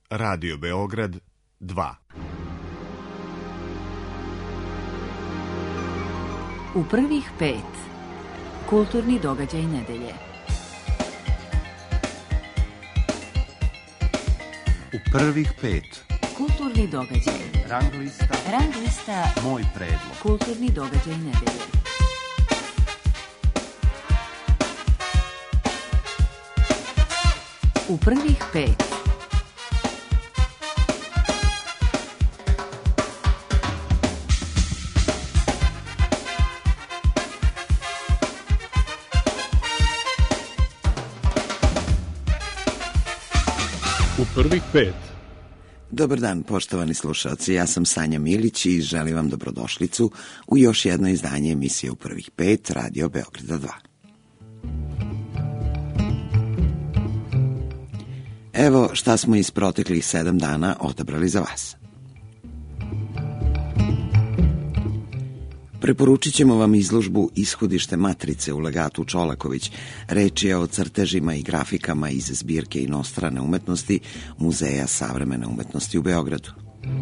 Radio Beograd 2. U prvih 5. Kulturni događaj nedelje. U prvih 5. Kulturni događaj. Rang lista. Moj predlog. Kulturni događaj nedelje. U prvih 5. U prvih 5. Dobar dan, poštovani slušalci, ja sam Sanja Milić i želim vam dobrodošlicu u još jedno izdanje emisije U prvih 5 Radio Beograda 2. Evo šta smo iz proteklih 7 dana odabrali za vas. Preporučit ćemo vam izložbu Ishodište matrice u legatu Čolaković. Reč je o crtežima i grafikama iz zbirke inostrane umetnosti Muzeja savremene umetnosti u Beogradu.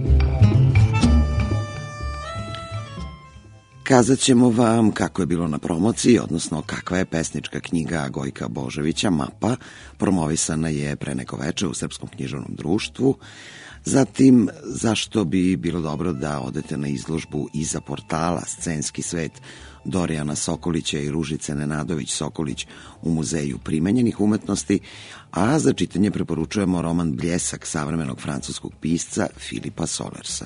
Kazat ćemo vam kako je bilo na promociji, odnosno kakva je pesnička knjiga Gojka Božovića Mapa, promovisana je pre neko veče u Srpskom književnom društvu. Zatim, zašto bi bilo dobro da odete na izložbu Iza portala Scenski svet Dorijana Sokolića i Ružice Nenadović-Sokolić u Muzeju primenjenih umetnosti, a za čitanje preporučujemo roman Bljesak savremenog francuskog pisca Filipa Solersa.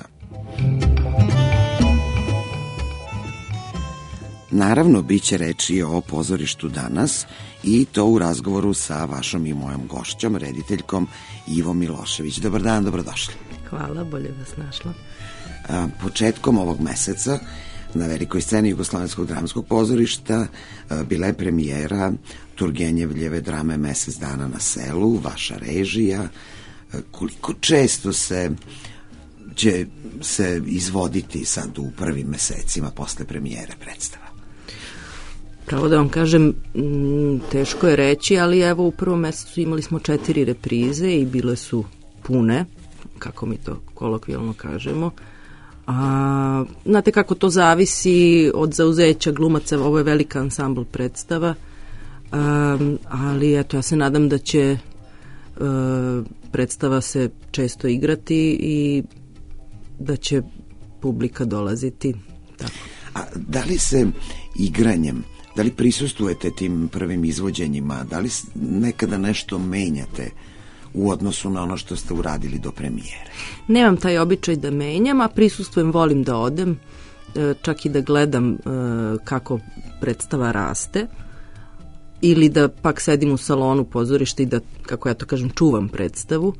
Naravno, bit će reči o pozorištu danas i to u razgovoru sa vašom i mojom gošćom, rediteljkom Ivom Milošević. Dobar dan, dobrodošli. Hvala, bolje vas našla. Početkom ovog meseca na velikoj sceni Jugoslovenskog dramskog pozorišta bila je premijera Turgenjevljeve drame Mesec dana na selu, vaša režija. Koliko često će se izvoditi sad u prvim mesecima posle premijere predstava? Pravo da vam kažem, teško je reći, ali evo u prvom mesecu imali smo 4 reprize i bile su pune, kako mi to kolokvijalno kažemo. Znate kako to zavisi od zauzeća glumaca, ovo je velika ansambl predstava, ali eto, ja se nadam da će predstava se često igrati i da će publika dolaziti. Tako. A da li se igranjem, da li prisustvujete tim prvim izvođenjima, da li nekada nešto menjate u odnosu na ono što ste uradili do premijere? Nemam taj običaj da menjam, a prisustvujem, volim da odem, čak i da gledam kako predstava raste, ili da pak sedim u salonu pozorišta i da, kako ja to kažem, čuvam predstavu.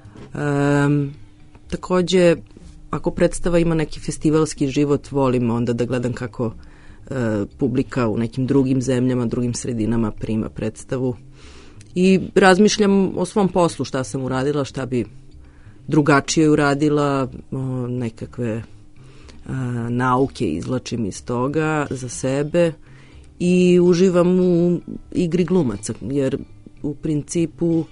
Takođe, ako predstava ima neki festivalski život, volim onda da gledam kako publika u nekim drugim zemljama, drugim sredinama prima predstavu i razmišljam o svom poslu, šta sam uradila, šta bi drugačije uradila, nekakve nauke izvlačim iz toga za sebe i uživam u igri glumaca, jer u principu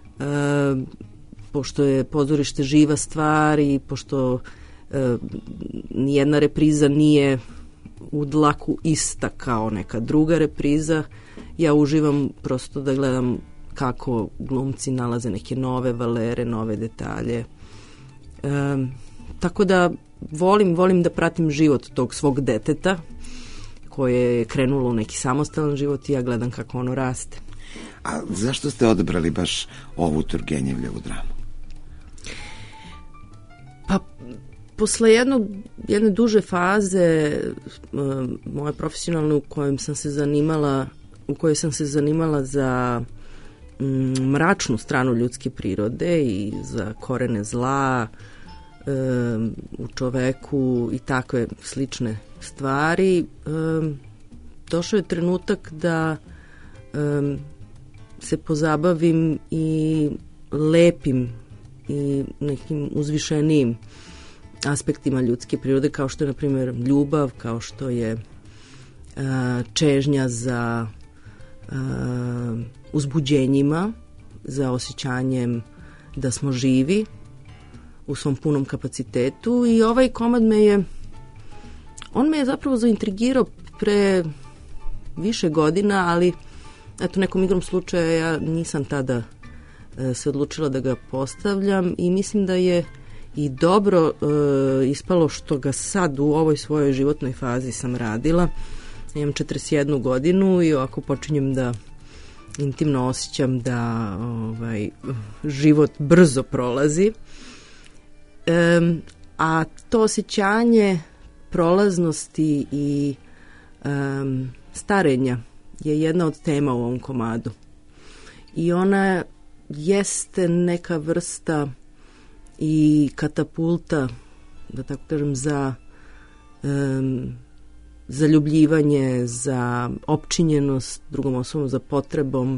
pošto je pozorište živa stvar i pošto nijedna repriza nije u dlaku ista kao neka druga repriza, ja uživam prosto da gledam kako glumci nalaze neke nove valere, nove detalje. Tako da volim da pratim život tog svog deteta koje je krenulo u neki samostalan život i ja gledam kako ono raste. A zašto ste odabrali baš ovu Turgenjevljevu dramu? Pa, posle jedne duže faze moje profesionalne u kojoj sam se zanimala za mračnu stranu ljudske prirode i za korene zla u čoveku i takve slične stvari, došao je trenutak da se pozabavim i lepim i nekim uzvišenijim aspektima ljudske prirode, kao što je, na primjer, ljubav, kao što je čežnja za uzbuđenjima, za osjećanjem da smo živi u svom punom kapacitetu i ovaj komad on me je zapravo zaintrigirao pre više godina, ali eto, nekom igrom slučaja ja nisam tada se odlučila da ga postavljam i mislim da je i dobro ispalo što ga sad u ovoj svojoj životnoj fazi sam radila. Imam 41 godinu i ovako počinjem da intimno osjećam da život brzo prolazi. A to osjećanje prolaznosti i starenja je jedna od tema u ovom komadu. I ona jeste neka vrsta i katapulta, da tako kažem, za zaljubljivanje, za opčinjenost drugom osobom, za potrebom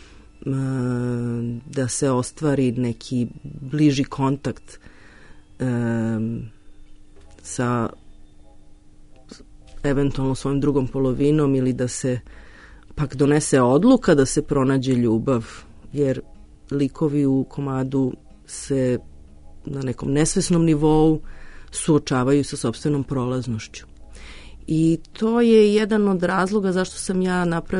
da se ostvari neki bliži kontakt sa eventualno svojom drugom polovinom ili da se pak donese odluka da se pronađe ljubav, jer likovi u komadu se na nekom nesvesnom nivou suočavaju sa sopstvenom prolaznošću. I to je jedan od razloga zašto sam ja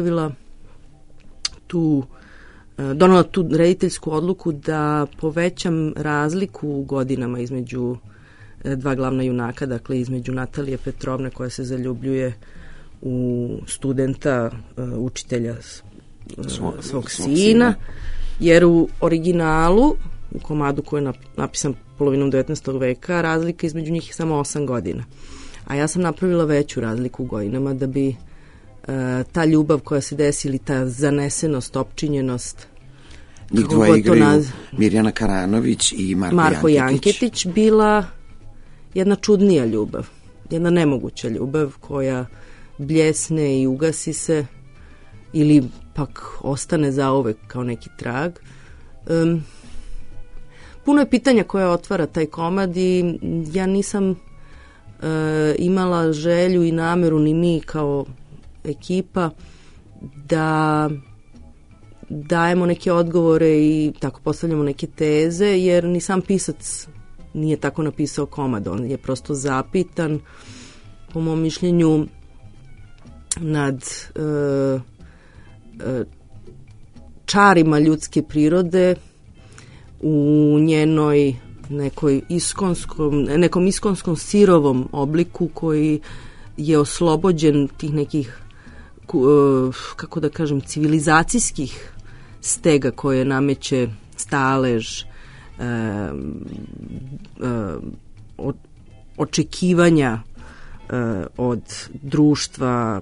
donela tu rediteljsku odluku da povećam razliku u godinama između dva glavna junaka, dakle između Natalije Petrovne koja se zaljubljuje u studenta, učitelja svog sina, jer u originalu, u komadu koji je napisan polovinom 19. veka, razlika između njih je samo 8 godina. A ja sam napravila veću razliku u godinama da bi ta ljubav koja se desi ili ta zanesenost, opčinjenost, njih dvoje igraju Mirjana Karanović i Marko Janketić bila jedna čudnija ljubav, jedna nemoguća ljubav koja bljesne i ugasi se ili pak ostane zauvek kao neki trag. Puno je pitanja koja otvara taj komad i ja nisam imala želju i nameru, ni mi kao ekipa, da dajemo neke odgovore i tako postavljamo neke teze, jer ni sam pisac nije tako napisao komad. On je prosto zapitan, po mom mišljenju, nad čarima ljudske prirode u njenoj nekom iskonskom sirovom obliku koji je oslobođen tih nekih, kako da kažem, civilizacijskih stega koje nameće stalež, očekivanja od društva,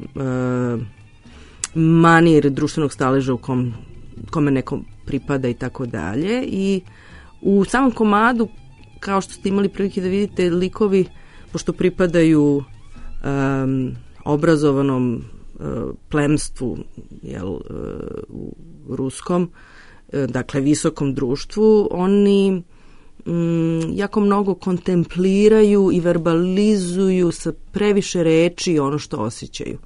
manir društvenog staleža u kome nekom pripada i tako dalje. I u samom komadu, kao što ste imali prilike da vidite, likovi, pošto pripadaju obrazovanom plemstvu, u ruskom, dakle visokom društvu, oni jako mnogo kontempliraju i verbalizuju sa previše reči ono što osjećaju.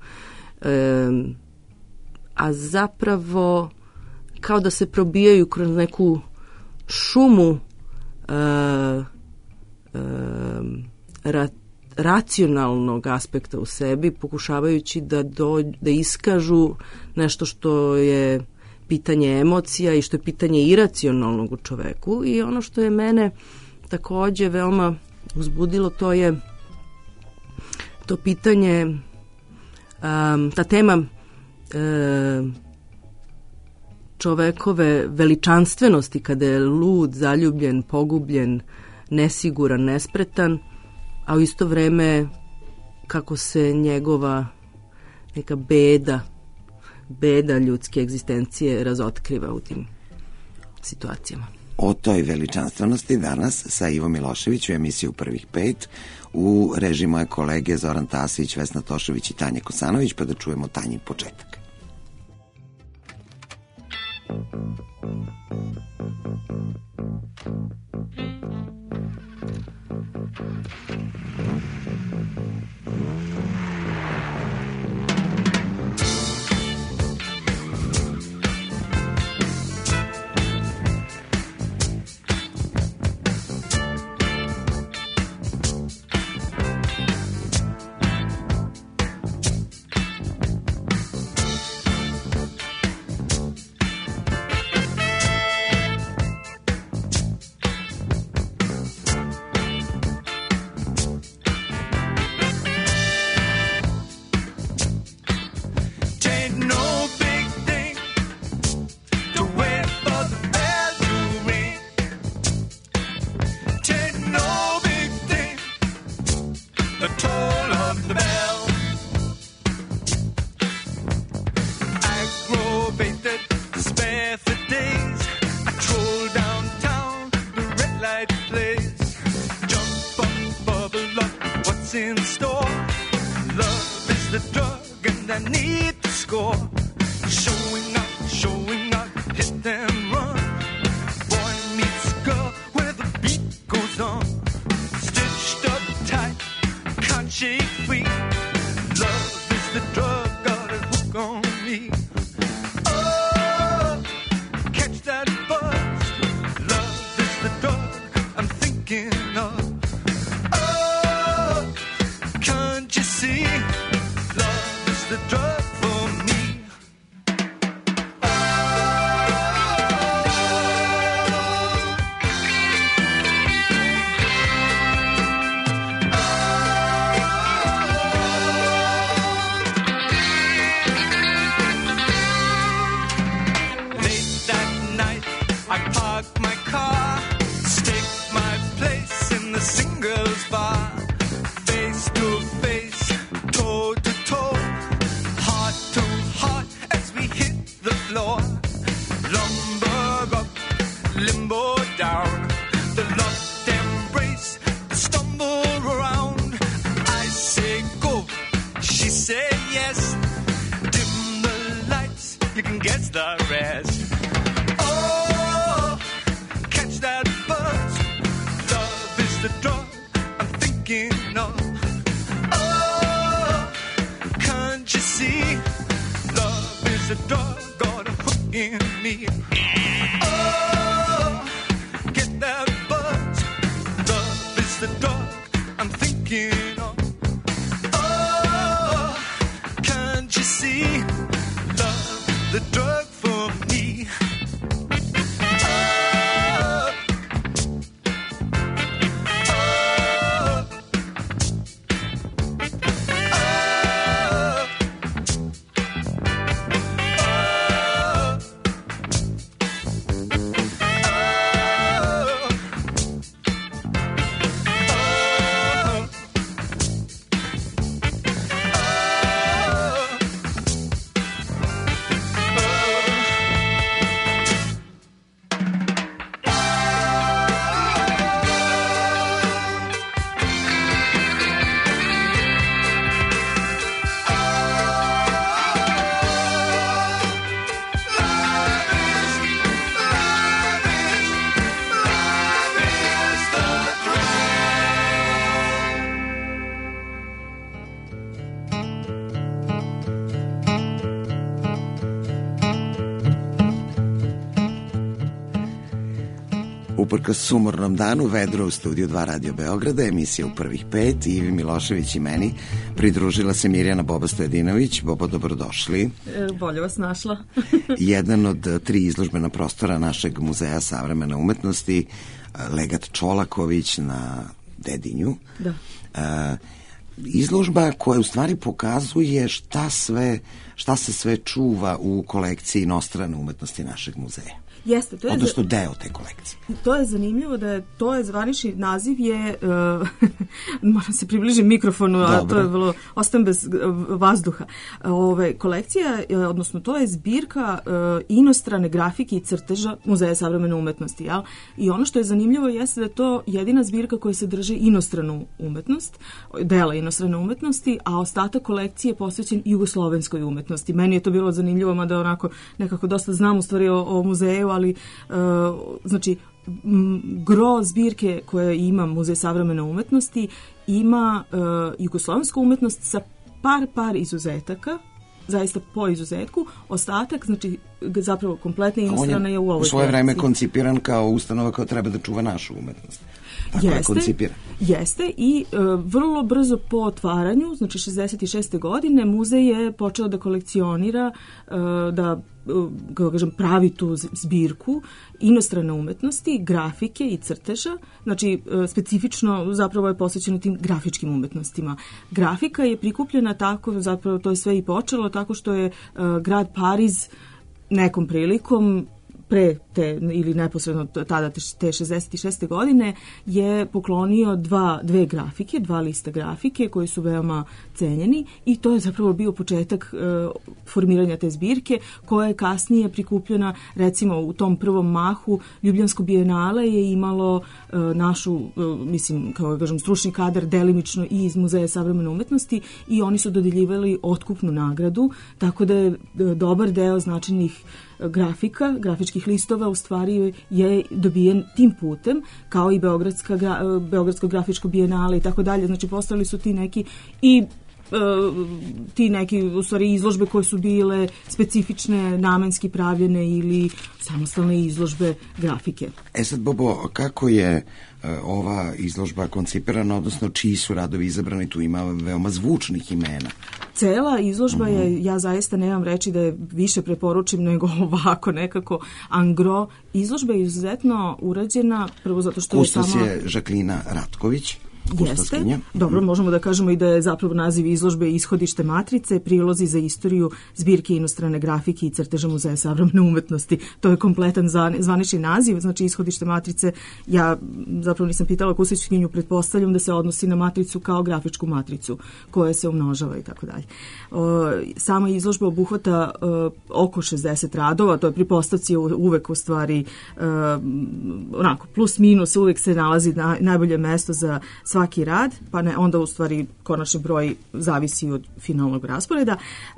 A zapravo kao da se probijaju kroz neku šumu racionalnog aspekta u sebi, pokušavajući da iskažu nešto što je pitanje emocija i što je pitanje iracionalnog u čoveku. I ono što je mene takođe veoma uzbudilo, to je to pitanje, ta tema čovekove veličanstvenosti kada je lud, zaljubljen, pogubljen, nesiguran, nespretan, a u isto vreme kako se njegova neka beda ljudske egzistencije razotkriva u tim situacijama. O toj veličanstvenosti danas sa Ivom Milošević u emisiju Prvih pet, u režiji moje kolege Zoran Tasić, Vesna Tošović i Tanja Kosanović, pa da čujemo Tanjin početak. twilight plays. Jump up, bubble up, what's in store? Love is the drug and I need the score. Showing out, hit and run. Boy meets girl where the beat goes on. Stitched up tight, can't shake free. Love is the drug, got a hook on me. Oh, catch that buzz. Love is the drug I'm thinking of. Oh, can't you see? Love is the drug for me. Uprkos sumornom danu, vedro u studiju 2 Radio Beograda, emisija u prvih 5, Ivi Milošević i meni pridružila se Mirjana Boba Stojadinović. Bobo, dobrodošli. Bolje vas našla. Jedan od 3 izložbena prostora našeg Muzeja savremene umetnosti, Legat Čolaković na Dedinju. Da. Izložba koja u stvari pokazuje šta se sve čuva u kolekciji inostrane umetnosti našeg muzeja. Jeste, to je odnosno deo te kolekcije. To je zanimljivo da je zvanični naziv je moram se približiti mikrofonu, a to je vrlo, ostajem bez vazduha. Kolekcija, odnosno to je zbirka inostrane grafike i crteža Muzeja savremene umetnosti, jel? I ono što je zanimljivo jeste da je to jedina zbirka koja se drži inostranu umetnost, dela inostrane umetnosti, a ostatak kolekcije je posvećen jugoslovenskoj umetnosti. Meni je to bilo zanimljivo, mada onako nekako dosta znam u stvari o muzeju, ali znači gro zbirke koje ima Muzej savremene umetnosti ima jugoslovensku umetnost sa par izuzetaka, zaista po izuzetku. Ostatak, znači zapravo kompletna inostrana je u ovoj kolekciji. U svoje vreme koncipiran kao ustanova koja treba da čuva našu umetnost. Jeste i vrlo brzo po otvaranju, znači 66. godine, muzej je počeo da kolekcionira, da kako kažem, pravi tu zbirku inostrane umetnosti, grafike i crteža, znači specifično zapravo je posvećeno tim grafičkim umetnostima. Grafika je prikupljena tako, zapravo to je sve i počelo tako što je grad Pariz nekom prilikom pre te, ili neposredno tada te 66. godine, je poklonio dve grafike, 2 lista grafike koji su veoma cenjeni i to je zapravo bio početak formiranja te zbirke koja je kasnije prikupljena, recimo u tom prvom mahu Ljubljansko bijenale je imalo našu, mislim, kao kažem, stručni kadar delimično i iz Muzeja savremene umetnosti i oni su dodeljivali otkupnu nagradu, tako da je dobar deo značajnih grafika, grafičkih listova u stvari je dobijen tim putem, kao i Beogradsko grafičko bijenale i tako dalje. Znači postali su ti neki i ti neki u stvari izložbe koje su bile specifične, namenski pravljene ili samostalne izložbe grafike. Sad, Bobo, kako je ova izložba koncipirana, odnosno čiji su radovi izabrani? Tu ima veoma zvučnih imena. Cela izložba je, ja zaista nemam reći da je više preporučim nego ovako nekako angro. Izložba je izuzetno urađena, prvo zato što Kustos je sama... je Žaklina Ratković. Jeste. Dobro, možemo da kažemo i da je zapravo naziv izložbe Ishodište matrice, prilozi za istoriju zbirke inostrane grafike i crteža Muzeja savremene umetnosti. To je kompletan zvanični naziv, znači Ishodište matrice. Ja zapravo nisam pitala Kustićkinju, pretpostavljam da se odnosi na matricu kao grafičku matricu koja se umnožava i tako dalje. Sama izložba obuhvata oko 60 radova, to je pri postavci uvek u stvari onako plus minus, uvek se nalazi najbolje mesto za svaki rad, pa ne, onda u stvari konačni broj zavisi od finalnog rasporeda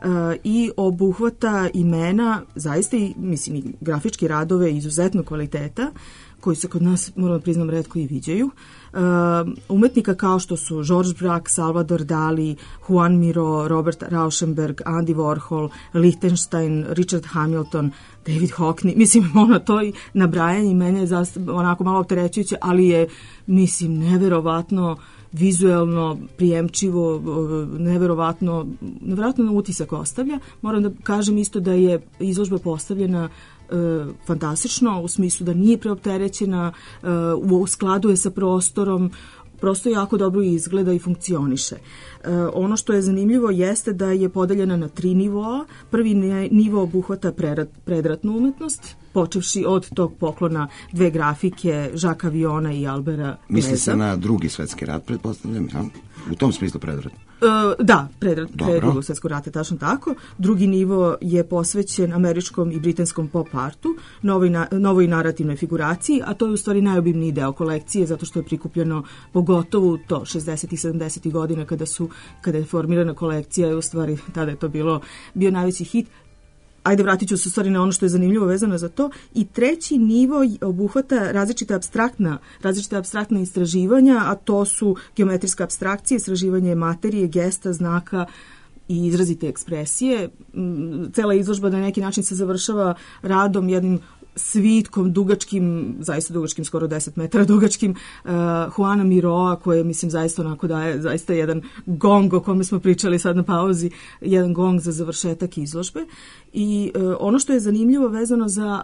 i obuhvata imena, zaista i, mislim, i grafički radove izuzetno kvaliteta, koji se kod nas, moram da priznam, retko i viđaju. Umetnika kao što su George Braque, Salvador Dali, Juan Miró, Robert Rauschenberg, Andy Warhol, Lichtenstein, Richard Hamilton, David Hockney. Mislim, to i nabrajanje imena je onako malo opterećujuće, ali je, mislim, neverovatno vizuelno, prijemčivo, neverovatno utisak ostavlja. Moram da kažem isto da je izložba postavljena fantastično, u smislu da nije preopterećena, u skladu je sa prostorom, prosto jako dobro izgleda i funkcioniše. Ono što je zanimljivo jeste da je podeljena na 3 nivoa. Prvi nivo obuhvata predratnu umetnost, počevši od tog poklona 2 grafike Žaka Viona i Albera Gleza. Misli se na Drugi svetski rat, pretpostavljam, ja? U tom smislu predrat. Da, pre Drugog svjetskog rata, tačno tako. Drugi nivo je posvećen američkom i britanskom pop artu, novoj narativnoj figuraciji, a to je u stvari najobimniji deo kolekcije, zato što je prikupljeno pogotovo to 60. i 70. godina kada je formirana kolekcija, u stvari tada je to bio najveći hit. Ajde, vratit ću se u stvari na ono što je zanimljivo vezano za to. I treći nivo obuhvata različite apstraktne istraživanja, a to su geometrijska apstrakcija, istraživanje materije, gesta, znaka i izrazite ekspresije. Cela izložba na neki način se završava radom jednim svitkom dugačkim, zaista dugačkim, skoro 10 metara dugačkim, Juana Miroa, koje, mislim, zaista onako daje zaista jedan gong o kome smo pričali sad na pauzi, jedan gong za završetak izložbe. I ono što je zanimljivo vezano za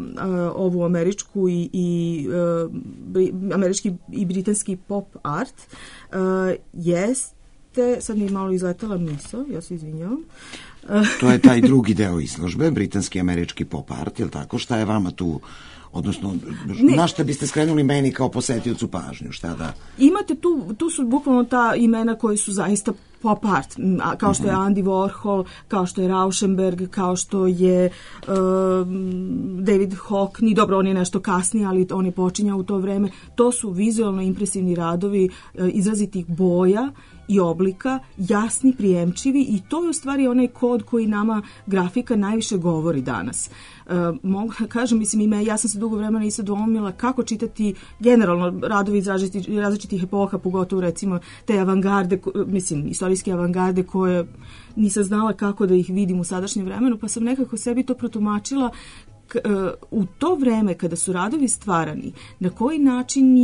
ovu američku američki i britanski pop art jeste, sad mi je malo izletala misao, ja se izvinjavam. To je taj drugi deo izložbe, britanski američki pop art, je li tako? Šta je vama tu, odnosno, na šta biste skrenuli meni kao posetiocu pažnju? Šta da... Imate tu su bukvalno ta imena koji su zaista pop art, kao što je Andy Warhol, kao što je Rauschenberg, kao što je David Hockney, dobro, on je nešto kasnije, ali on je počinjao u to vreme. To su vizualno impresivni radovi izrazitih boja i oblika, jasni, prijemčivi, i to je u stvari onaj kod koji nama grafika najviše govori danas. Mogu da kažem, mislim, ja sam se dugo vremena i sad dvomila kako čitati generalno radovi iz različitih epoha, pogotovo recimo te avangarde, mislim, istorijske avangarde koje nisam znala kako da ih vidim u sadašnjem vremenu, pa sam nekako sebi to protumačila u to vreme kada su radovi stvarani, na koji način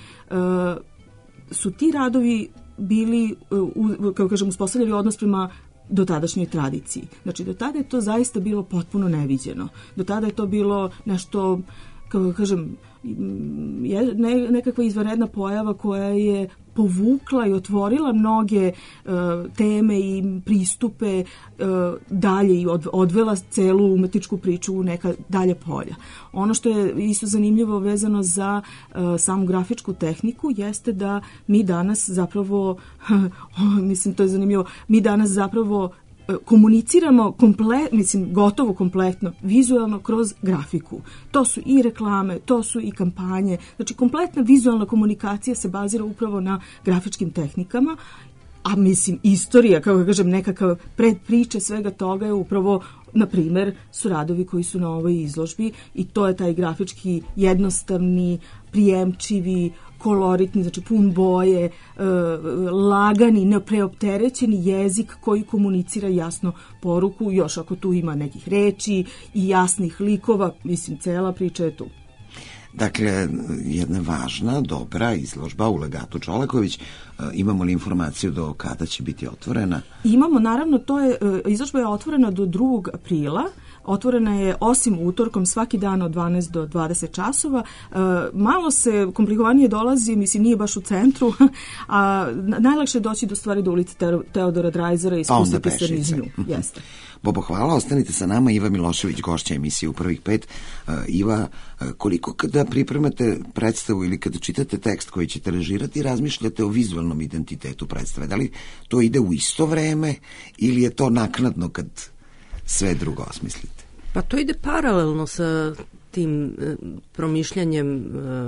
su ti radovi bili, kako kažem, uspostavljali odnos prema dotadašnjoj tradiciji. Znači, do tada je to zaista bilo potpuno neviđeno. Do tada je to bilo nešto, kako kažem, nekakva izvanredna pojava koja je povukla i otvorila mnoge teme i pristupe dalje i odvela celu umetničku priču u neka dalje polja. Ono što je isto zanimljivo vezano za samu grafičku tehniku jeste da mi danas zapravo, mislim to je zanimljivo, mi danas zapravo komuniciramo gotovo kompletno vizualno kroz grafiku. To su i reklame, to su i kampanje. Znači, kompletna vizualna komunikacija se bazira upravo na grafičkim tehnikama, a mislim, istorija, kako kažem, nekakav predpriče svega toga je upravo, na primer, su radovi koji su na ovoj izložbi i to je taj grafički jednostavni, prijemčivi, koloritni, znači pun boje, lagani, nepreopterećeni jezik koji komunicira jasno poruku, još ako tu ima nekih reči i jasnih likova, mislim, cela priča je tu. Dakle, jedna važna, dobra izložba u Legatu Čolaković. Imamo li informaciju do kada će biti otvorena? Imamo, naravno, izložba je otvorena do 2. aprila. Otvorena je osim utorkom svaki dan od 12 do 20 časova. Malo se komplikovanije dolazi, mislim, nije baš u centru, a najlakše je doći do stvari do ulice Teodora Drajzera i spustiti se niz nju. Jeste. Bobo, hvala, ostanite sa nama. Iva Milošević, gošća emisije U prvih 5. Iva, koliko kada pripremate predstavu ili kada čitate tekst koji ćete režirati, razmišljate o vizualnom identitetu predstave? Da li to ide u isto vreme ili je to naknadno kad sve drugo osmislite? Pa to ide paralelno sa tim promišljanjem.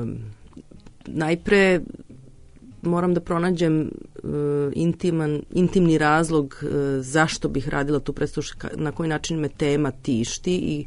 Najpre moram da pronađem intimni razlog zašto bih radila tu predstavu, na koji način me tema tišti i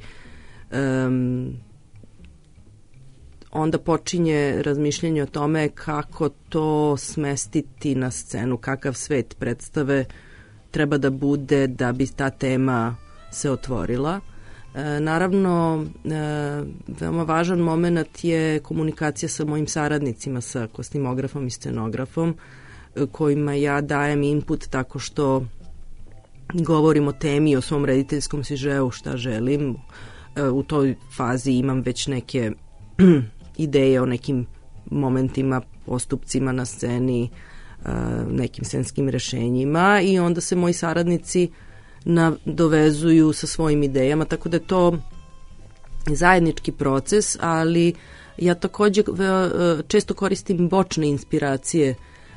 onda počinje razmišljanje o tome kako to smestiti na scenu, kakav svet predstave treba da bude da bi ta tema se otvorila. Naravno, veoma važan moment je komunikacija sa mojim saradnicima, sa kostimografom i scenografom, kojima ja dajem input tako što govorim o temi, o svom rediteljskom sižeu, šta želim. U toj fazi imam već neke ideje o nekim momentima, postupcima na sceni, nekim scenskim rešenjima i onda se moji saradnici dovezuju sa svojim idejama, tako da je to zajednički proces, ali ja takođe često koristim bočne inspiracije,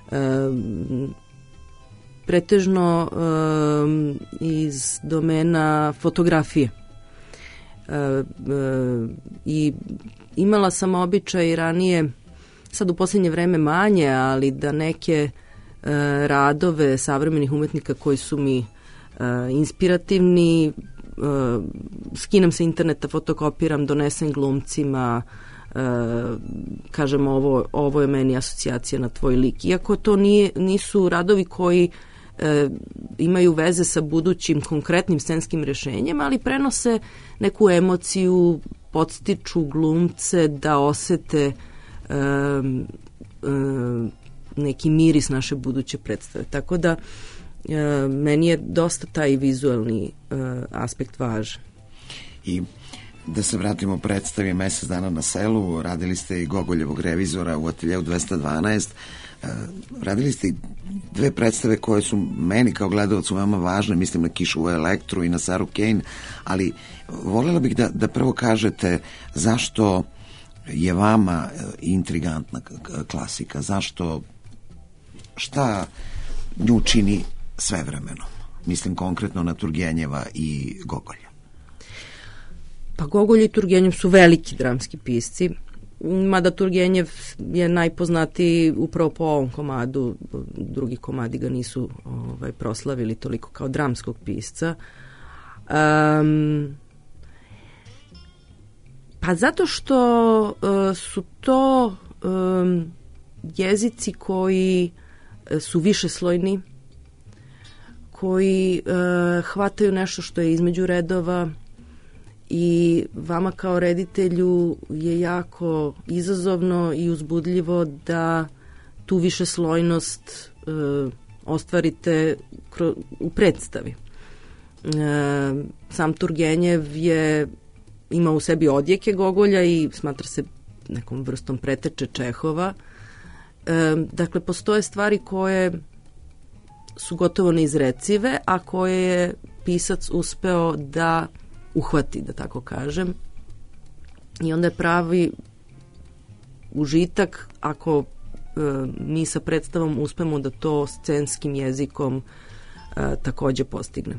pretežno iz domena fotografije. I imala sam običaj ranije, sad u posljednje vreme manje, ali da neke radove savremenih umetnika koji su mi inspirativni, skinem sa interneta, fotokopiram, donesem glumcima, kažem ovo je meni asocijacija na tvoj lik. Iako to nisu radovi koji imaju veze sa budućim konkretnim scenskim rešenjem, ali prenose neku emociju, podstiču glumce da osete neki miris naše buduće predstave. Tako da meni je dosta taj vizualni aspekt važan. I da se vratimo predstavi Mesec dana na selu, radili ste i Gogoljevog revizora u ateljeu 212, radili ste i 2 predstave koje su meni kao gledalcu veoma važne, mislim na Kišovu Elektru i na Saru Kane, ali voljela bih da prvo kažete zašto je vama intrigantna klasika, šta nju čini svevremenom. Mislim konkretno na Turgenjeva i Gogolja. Pa Gogolj i Turgenjev su veliki dramski pisci, mada Turgenjev je najpoznatiji upravo po ovom komadu, drugi komadi ga nisu proslavili toliko kao dramskog pisca. Pa zato što su to jezici koji su višeslojni, koji hvataju nešto što je između redova i vama kao reditelju je jako izazovno i uzbudljivo da tu višeslojnost ostvarite u predstavi. Sam Turgenjev ima u sebi odjeke Gogolja i smatra se nekom vrstom preteče Čehova Dakle, postoje stvari koje su gotovo neizrecive, a koje je pisac uspeo da uhvati, da tako kažem. I onda je pravi užitak ako mi sa predstavom uspemo da to scenskim jezikom takođe postignemo.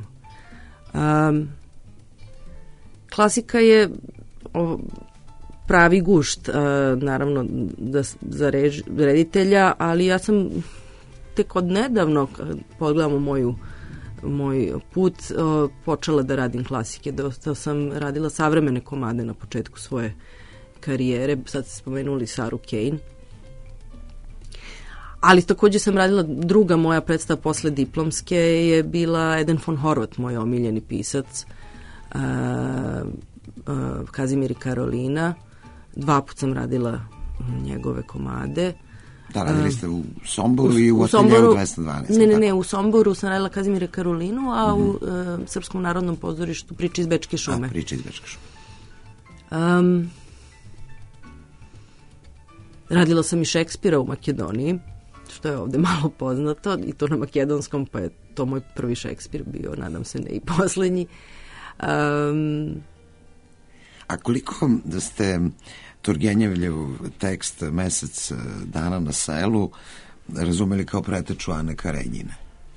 Klasika je pravi gušt, naravno, za reditelja, ali ja sam tek od nedavno, pogledamo moj put, počela da radim klasike. Dosta sam radila savremene komade na početku svoje karijere, sad ste spomenuli Saru Kane. Ali takođe sam radila, druga moja predstava posle diplomske je bila Eden von Horvat, moj omiljeni pisac, Kazimir i Karolina. 2 puta sam radila njegove komade. Da, radili ste u Somboru i u Ateljevu 212. Ne, u Somboru sam radila Kazimira i Karolinu, a u Srpskom narodnom pozorištu Priče iz Bečke šume. Priče iz Bečke šume. Radila sam i Šekspira u Makedoniji, što je ovde malo poznato, i to na makedonskom, pa je to moj prvi Šekspir bio, nadam se ne i poslednji. A koliko da ste Turgenjevljev tekst Mesec dana na selu razumeli kao preteču Ane Karenjine?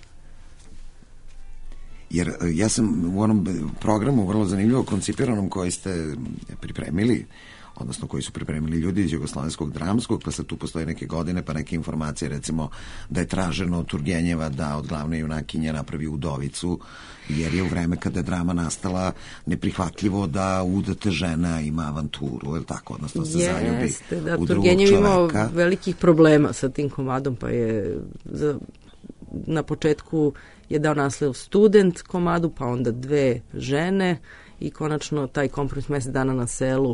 Jer ja sam u onom programu vrlo zanimljivo koncipiranom koji ste pripremili, odnosno koji su pripremili ljudi iz Jugoslovenskog dramskog, pa sad tu postoje neke godine, pa neke informacije, recimo da je traženo od Turgenjeva da od glavne junakinje napravi udovicu, jer je u vreme kada je drama nastala neprihvatljivo da udata žena ima avanturu, je li tako, odnosno se zaljubi u drugog Turgenjev čoveka. Imao velikih problema sa tim komadom, pa je na početku je dao naslov Student komadu, pa onda 2 žene i konačno taj kompromis Mesec dana na selu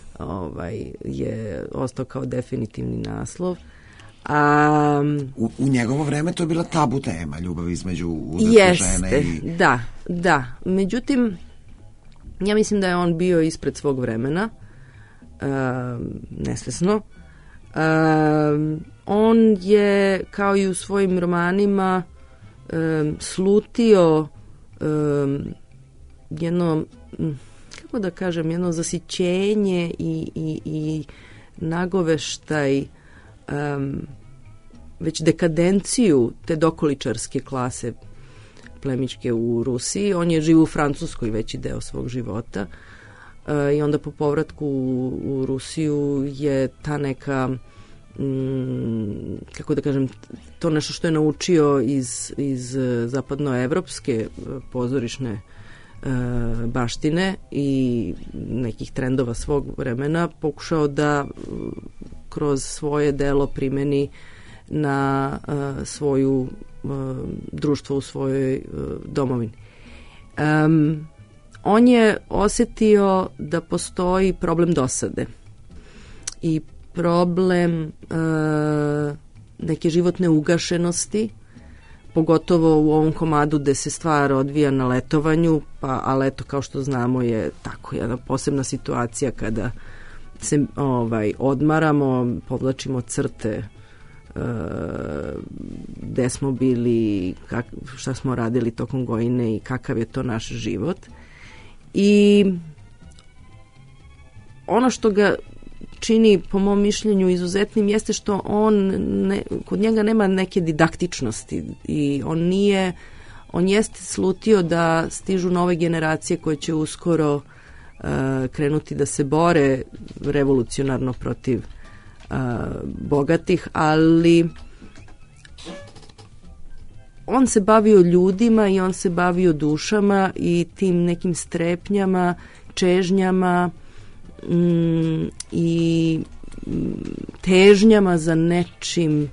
je ostao kao definitivni naslov. U njegovo vreme to je bila tabu tema, ljubav između udate žene i... Da. Međutim, ja mislim da je on bio ispred svog vremena, nesvesno. On je, kao i u svojim romanima, slutio jedno, kako da kažem, jedno zasićenje i nagoveštaj, već dekadenciju te dokoličarske klase plemičke u Rusiji. On je živ u Francuskoj veći deo svog života i onda po povratku u Rusiju je ta neka, kako da kažem, to nešto što je naučio iz zapadnoevropske pozorišne baštine i nekih trendova svog vremena pokušao da kroz svoje delo primeni na svoju društvo u svojoj domovini. On je osetio da postoji problem dosade i problem neke životne ugašenosti, pogotovo u ovom komadu gde se stvar odvija na letovanju, a leto, kao što znamo, je tako jedna posebna situacija kada se odmaramo, povlačimo crte gde smo bili, šta smo radili tokom godine i kakav je to naš život. I ono što ga čini, po mom mišljenju, izuzetnim jeste što kod njega nema neke didaktičnosti i on jeste slutio da stižu nove generacije koje će uskoro krenuti da se bore revolucionarno protiv bogatih, ali on se bavio ljudima i on se bavio dušama i tim nekim strepnjama, čežnjama i težnjama za nečim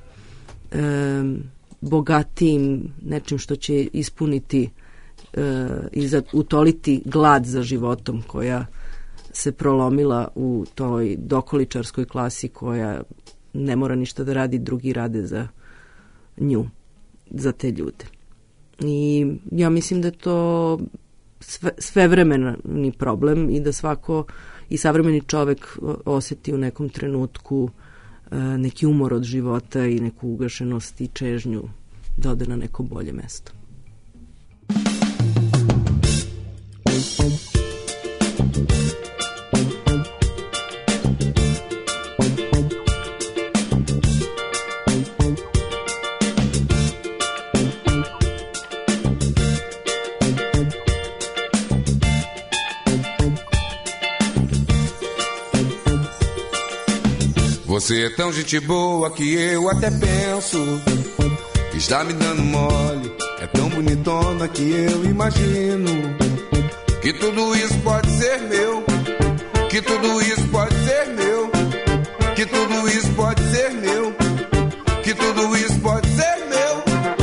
bogatijim, nečim što će ispuniti i utoliti glad za životom koja se prolomila u toj dokoličarskoj klasi koja ne mora ništa da radi, drugi rade za nju, za te ljude. I ja mislim da je to svevremeni problem i da svako i savremeni čovek oseti u nekom trenutku neki umor od života i neku ugašenost i čežnju da ode na neko bolje mesto. Você é tão gente boa que eu até penso que está me dando mole. É tão bonitona que eu imagino que tudo isso pode ser meu, que tudo isso pode ser meu, que tudo isso pode ser meu, que tudo isso pode ser meu.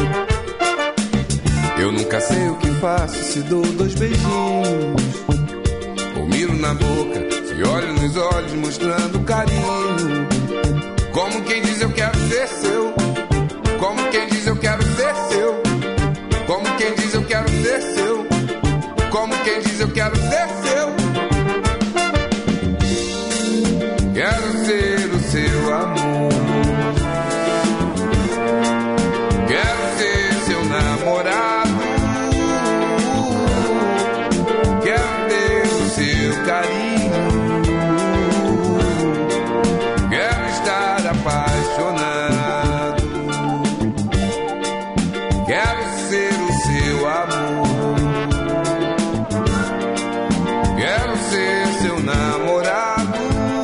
Eu nunca sei o que faço se dou 2 beijinhos, ou miro na boca, se olho nos olhos mostrando carinho. Como quem diz eu quero ser seu, como quem diz eu quero ser seu, como quem diz eu quero ser seu, como quem diz eu quero ser seu. Quero ser o seu amor, quero ser seu namorado, quero ter o seu carinho, apaixonado. Quero ser o seu amor, quero ser seu namorado,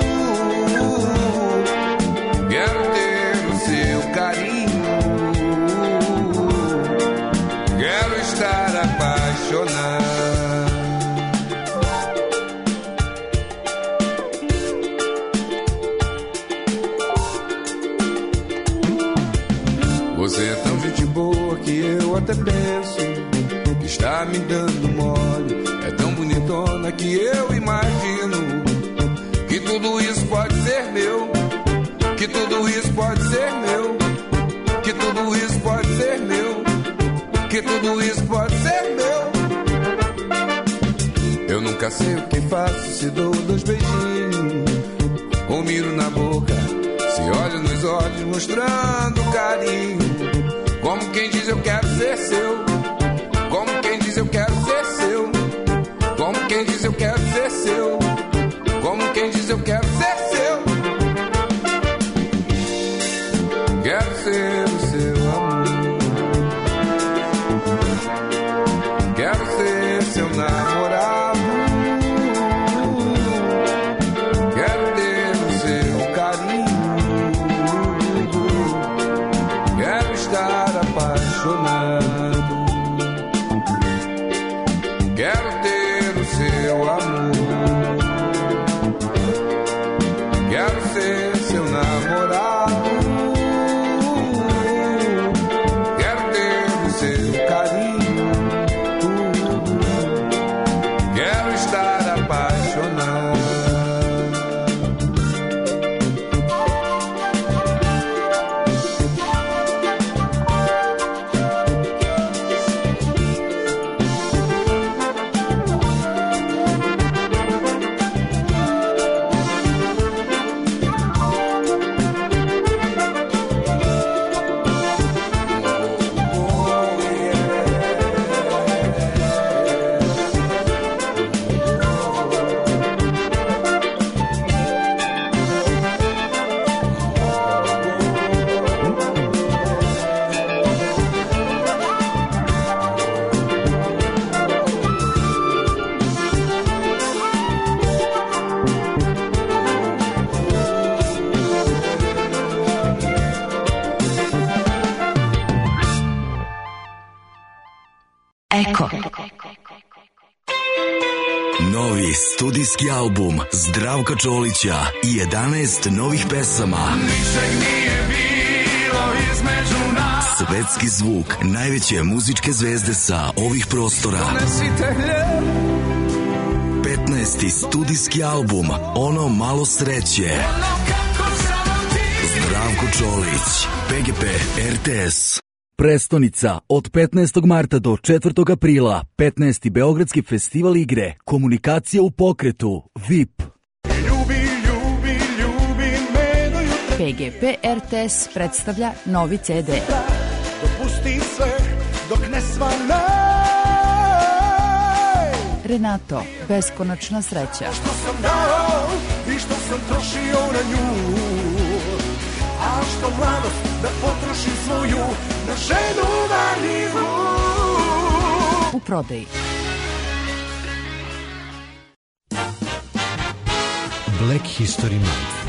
quero ter o seu carinho, quero estar apaixonado. Você é tão gente boa que eu até penso que está me dando mole. É tão bonitona que eu imagino que tudo isso pode ser meu, que tudo isso pode ser meu, que tudo isso pode ser meu, que tudo isso pode ser meu. Eu nunca sei o que faço se dou 2 beijinhos, ou miro na boca, se olho nos olhos mostrando carinho. Como quem diz eu quero ser seu, como quem diz eu quero ser seu, como quem diz eu quero ser seu, como quem diz eu quero ser seu. Quero ser o seu amor, quero ser seu namorado, quero ter o seu carinho, quero estar apaixonado, quero ter o seu amor, quero ser seu namorado, quero ter o seu carinho, quero estar apaixonado. Eko. Novi studijski album Zdravka Čolića i 11 novih pesama. Ničeg nije bilo između nas. Svetski zvuk najveće muzičke zvezde sa ovih prostora. 15. studijski album Ono malo sreće. Zdravko Čolić, PGP RTS. Prestonica od 15. marta do 4. aprila, 15. Beogradski festival igre, komunikacija u pokretu, VIP. Ljubi, ljubi, ljubi me do jutra PGP RTS predstavlja novi CD. Dopusti sve dok ne svane. Renato, beskonačna sreća. Što sam dao i što sam trošio na nju, a što mladost da potrošim svoju na ženu marljivu. U prodaji. Black History Month.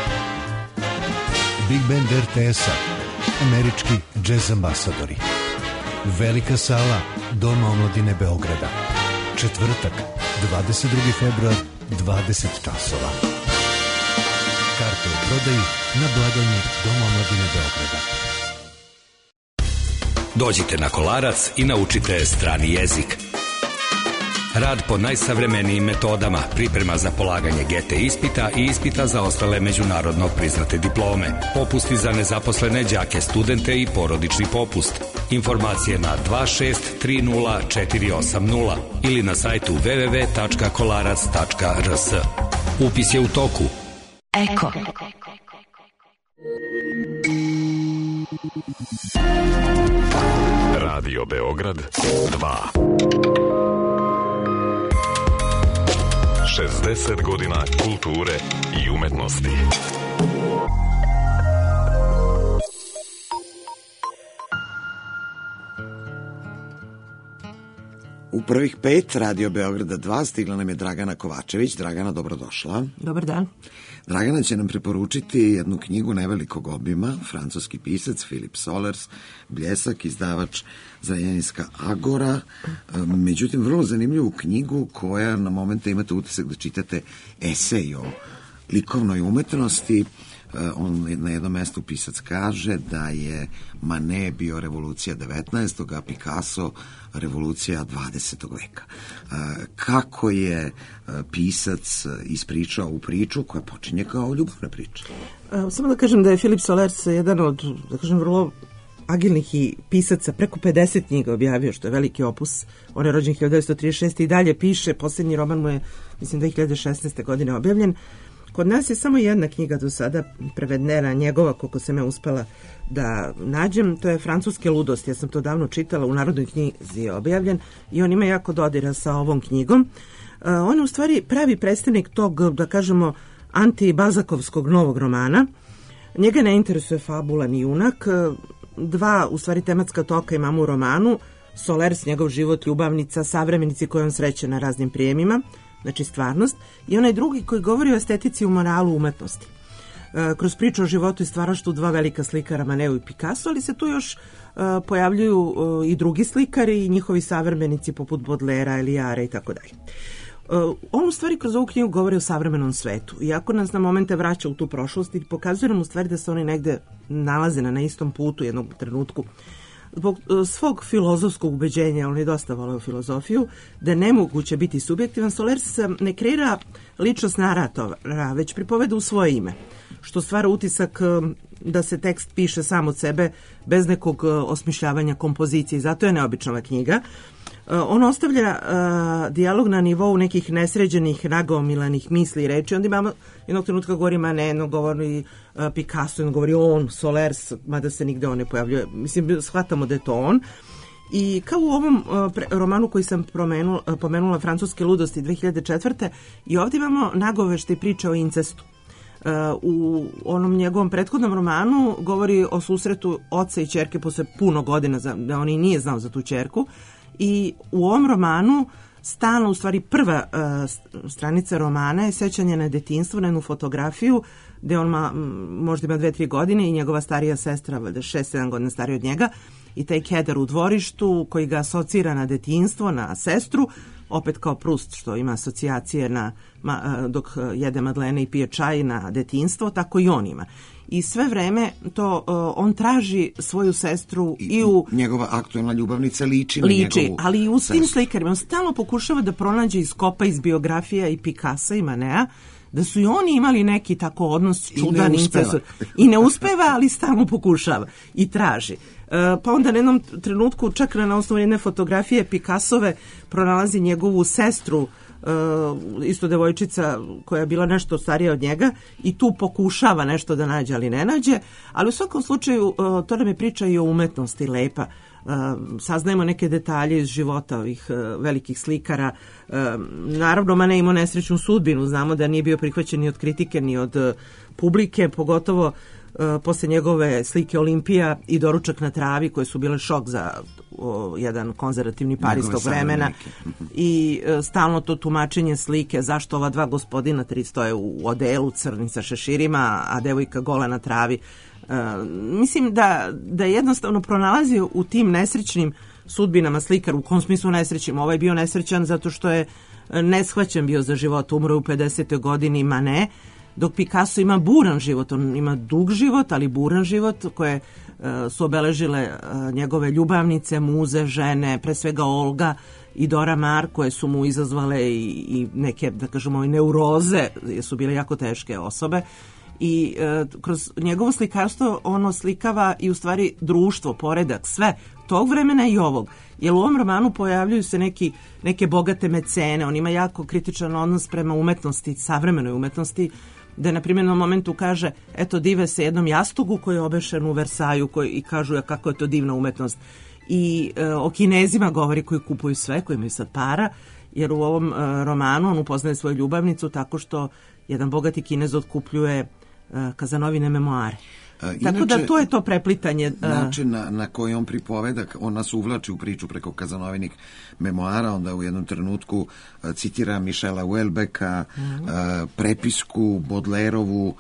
Big Band RTS-a, američki džez ambasadori. Velika sala Doma omladine Beograda. Četvrtak, 22. februar, 20 časova. Karte u prodaji na blagajni Doma omladine Beograda. Dođite na Kolarac i naučite strani jezik. Rad po najsavremenijim metodama, priprema za polaganje GT ispita i ispita za ostale međunarodno priznate diplome, popusti za nezaposlene đake, studente i porodični popust. Informacije na 2630 ili na sajtu www.kolarac.rs. Upis je u toku. Eko. Radio Beograd 2. 60 godina kulture i umetnosti. U prvih 5 Radio Beograda 2 stigla nam je Dragana Kovačević. Dragana, dobrodošla. Dobar dan. Dragana će nam preporučiti jednu knjigu nevelikog obima, francuski pisac Philippe Solers, Bljesak, izdavač Zrenjaninska Agora. Međutim, vrlo zanimljivu knjigu koja na momente imate utisak da čitate esej o likovnoj umetnosti. On na jednom mestu pisac kaže da je Manet bio revolucija 19. a Picasso revolucija 20. veka. Kako je pisac ispričao ovu priču koja počinje kao ljubavna priča? Samo da kažem da je Philippe Solers jedan od, da kažem, vrlo agilnih i pisaca, preko 50 knjiga objavio, što je veliki opus. On je rođen 1936. i dalje piše, posljednji roman mu je, mislim, 2016. godine objavljen. Kod nas je samo jedna knjiga do sada prevedena njegova, koliko sam ja uspela da nađem, to je Francuske ludosti. Ja sam to davno čitala, u Narodnoj knjizi je objavljen i on ima jako dodira sa ovom knjigom. On je u stvari pravi predstavnik tog, da kažemo, anti-bazakovskog novog romana. Njega ne interesuje fabula ni junak. Dva, u stvari, tematska toka imamo u romanu. Solers, njegov život, ljubavnica, savremenici koje on sreće na raznim prijemima, znači stvarnost, i onaj drugi koji govori o estetici u moralu umetnosti. Kroz priču o životu i stvaraštvu dva velika slikara, Maneu i Picasso, ali se tu još pojavljuju i drugi slikari i njihovi savremenici poput Baudelaire, Eliara i tako dalje. On u stvari kroz ovu knjigu govori o savremenom svetu. Iako nas na momente vraća u tu prošlost i pokazuje nam u stvari da se oni negde nalaze na istom putu jednog trenutku. Zbog svog filozofskog ubeđenja, on je dosta voleo filozofiju, da je nemoguće biti subjektivan, Solers ne kreira ličnost naratora, već pripoveda u svoje ime, što stvara utisak da se tekst piše sam od sebe, bez nekog osmišljavanja kompozicije. Zato je neobična knjiga. On ostavlja dijalog na nivou nekih nesređenih, nagomilanih misli i reči. Onda imamo jednog trenutka govori Manet, govori Picasso, govori on, Solers, mada se nigde on ne pojavljuje. Mislim, shvatamo da je to on. I kao u ovom romanu koji sam pomenula, Francuske ludosti 2004. i ovdje imamo nagovešte i priče o incestu. U onom njegovom prethodnom romanu govori o susretu oca i ćerke posle puno godina, da on i nije znao za tu ćerku. I u ovom romanu stalno, u stvari prva stranica romana je sećanje na detinjstvo, na jednu fotografiju gde on možda ima 2-3 godine i njegova starija sestra, 6-7 godina starija od njega, i taj keder u dvorištu koji ga asocira na detinjstvo, na sestru, opet kao Proust što ima asocijacije dok jede madlene i pije čaj na detinjstvo, tako i on ima. I sve vreme to on traži svoju sestru i u... Njegova aktuelna ljubavnica liči na njegovu, ali i u tim slikarima. On stalno pokušava da pronađe iz kopa iz biografija i Picassa i Manea, da su i oni imali neki tako odnos čudan. I ne uspeva, ali stalno pokušava i traži. Pa onda na jednom trenutku, čak na osnovu jedne fotografije Picassove, pronalazi njegovu sestru isto devojčica koja je bila nešto starija od njega i tu pokušava nešto da nađe, ali ne nađe, ali u svakom slučaju to nam je priča i o umetnosti lepa. Saznajemo neke detalje iz života ovih velikih slikara. Naravno, Manet imao nesrećnu sudbinu, znamo da nije bio prihvaćen ni od kritike ni od publike, pogotovo posle njegove slike Olimpija i Doručak na travi, koje su bile šok za jedan konzervativni Pariz tog vremena i stalno to tumačenje slike, zašto ova dva gospodina tri stoje u odelu crni sa šeširima, a devojka gola na travi. Mislim da je jednostavno pronalazio u tim nesrećnim sudbinama slikar, u kom smislu nesrećnim. Ovaj je bio nesrećan zato što je neshvaćen bio za život, umro u 50. godini Manet, dok Picasso ima buran život, on ima dug život, ali buran život koje su obeležile njegove ljubavnice, muze, žene, pre svega Olga i Dora Maar, koje su mu izazvale i neke, da kažemo, neuroze, jer su bile jako teške osobe. I kroz njegovo slikarstvo ono slikava i u stvari društvo, poredak, sve tog vremena i ovog. Jer u ovom romanu pojavljuju se neke bogate mecene, on ima jako kritičan odnos prema umetnosti, savremenoj umetnosti, da na primjernom momentu kaže, eto, dive se jednom jastugu koji je obešen u Versaju i kažu kako je to divna umetnost. I o Kinezima govori koji kupuju sve, koji imaju sad para, jer u ovom romanu on upoznaje svoju ljubavnicu tako što jedan bogati Kinez otkupljuje Kazanovine memoare. Tako da to je to preplitanje. Način na koji on pripoveda, on nas uvlači u priču preko Kazanovinih memoara, onda u jednom trenutku citira Michela Houellebecqa, prepisku Baudelaireovu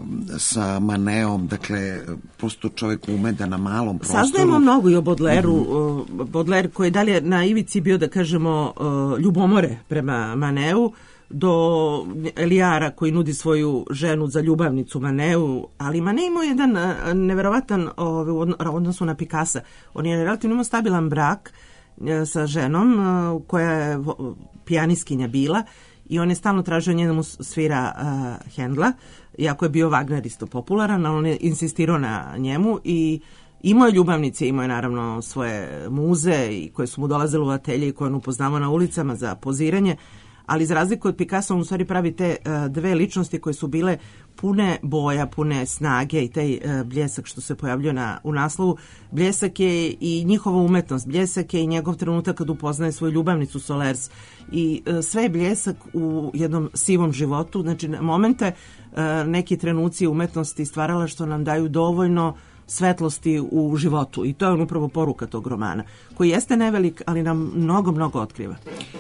sa Manetom, dakle, prosto čovjek ume da na malom prostoru... Saznajemo mnogo i o Baudelairu, Baudelaire koji je dalje na ivici bio, da kažemo, ljubomore prema Manetu, do Elijara koji nudi svoju ženu za ljubavnicu Manetu, ali Manet imao jedan neverovatan u odnosu na Picassa. On je relativno imao stabilan brak sa ženom koja je pijaniskinja bila i on je stalno tražio njenu mu svira Hendla, iako je bio Wagner isto popularan, ali on je insistirao na njemu i imao je ljubavnice, imao je naravno svoje muze i koje su mu dolazile u atelje i koje on upoznavao na ulicama za poziranje, ali za razliku od Picasso on u stvari pravi te dve ličnosti koje su bile pune boja, pune snage i taj bljesak što se pojavljuje u naslovu. Bljesak je i njihova umetnost, bljesak je i njegov trenutak kad upoznaje svoju ljubavnicu Solers i sve je bljesak u jednom sivom životu, znači na momente neki trenuci umetnosti stvarala što nam daju dovoljno svetlosti u životu i to je upravo poruka tog romana, koji jeste nevelik, ali nam mnogo otkriva.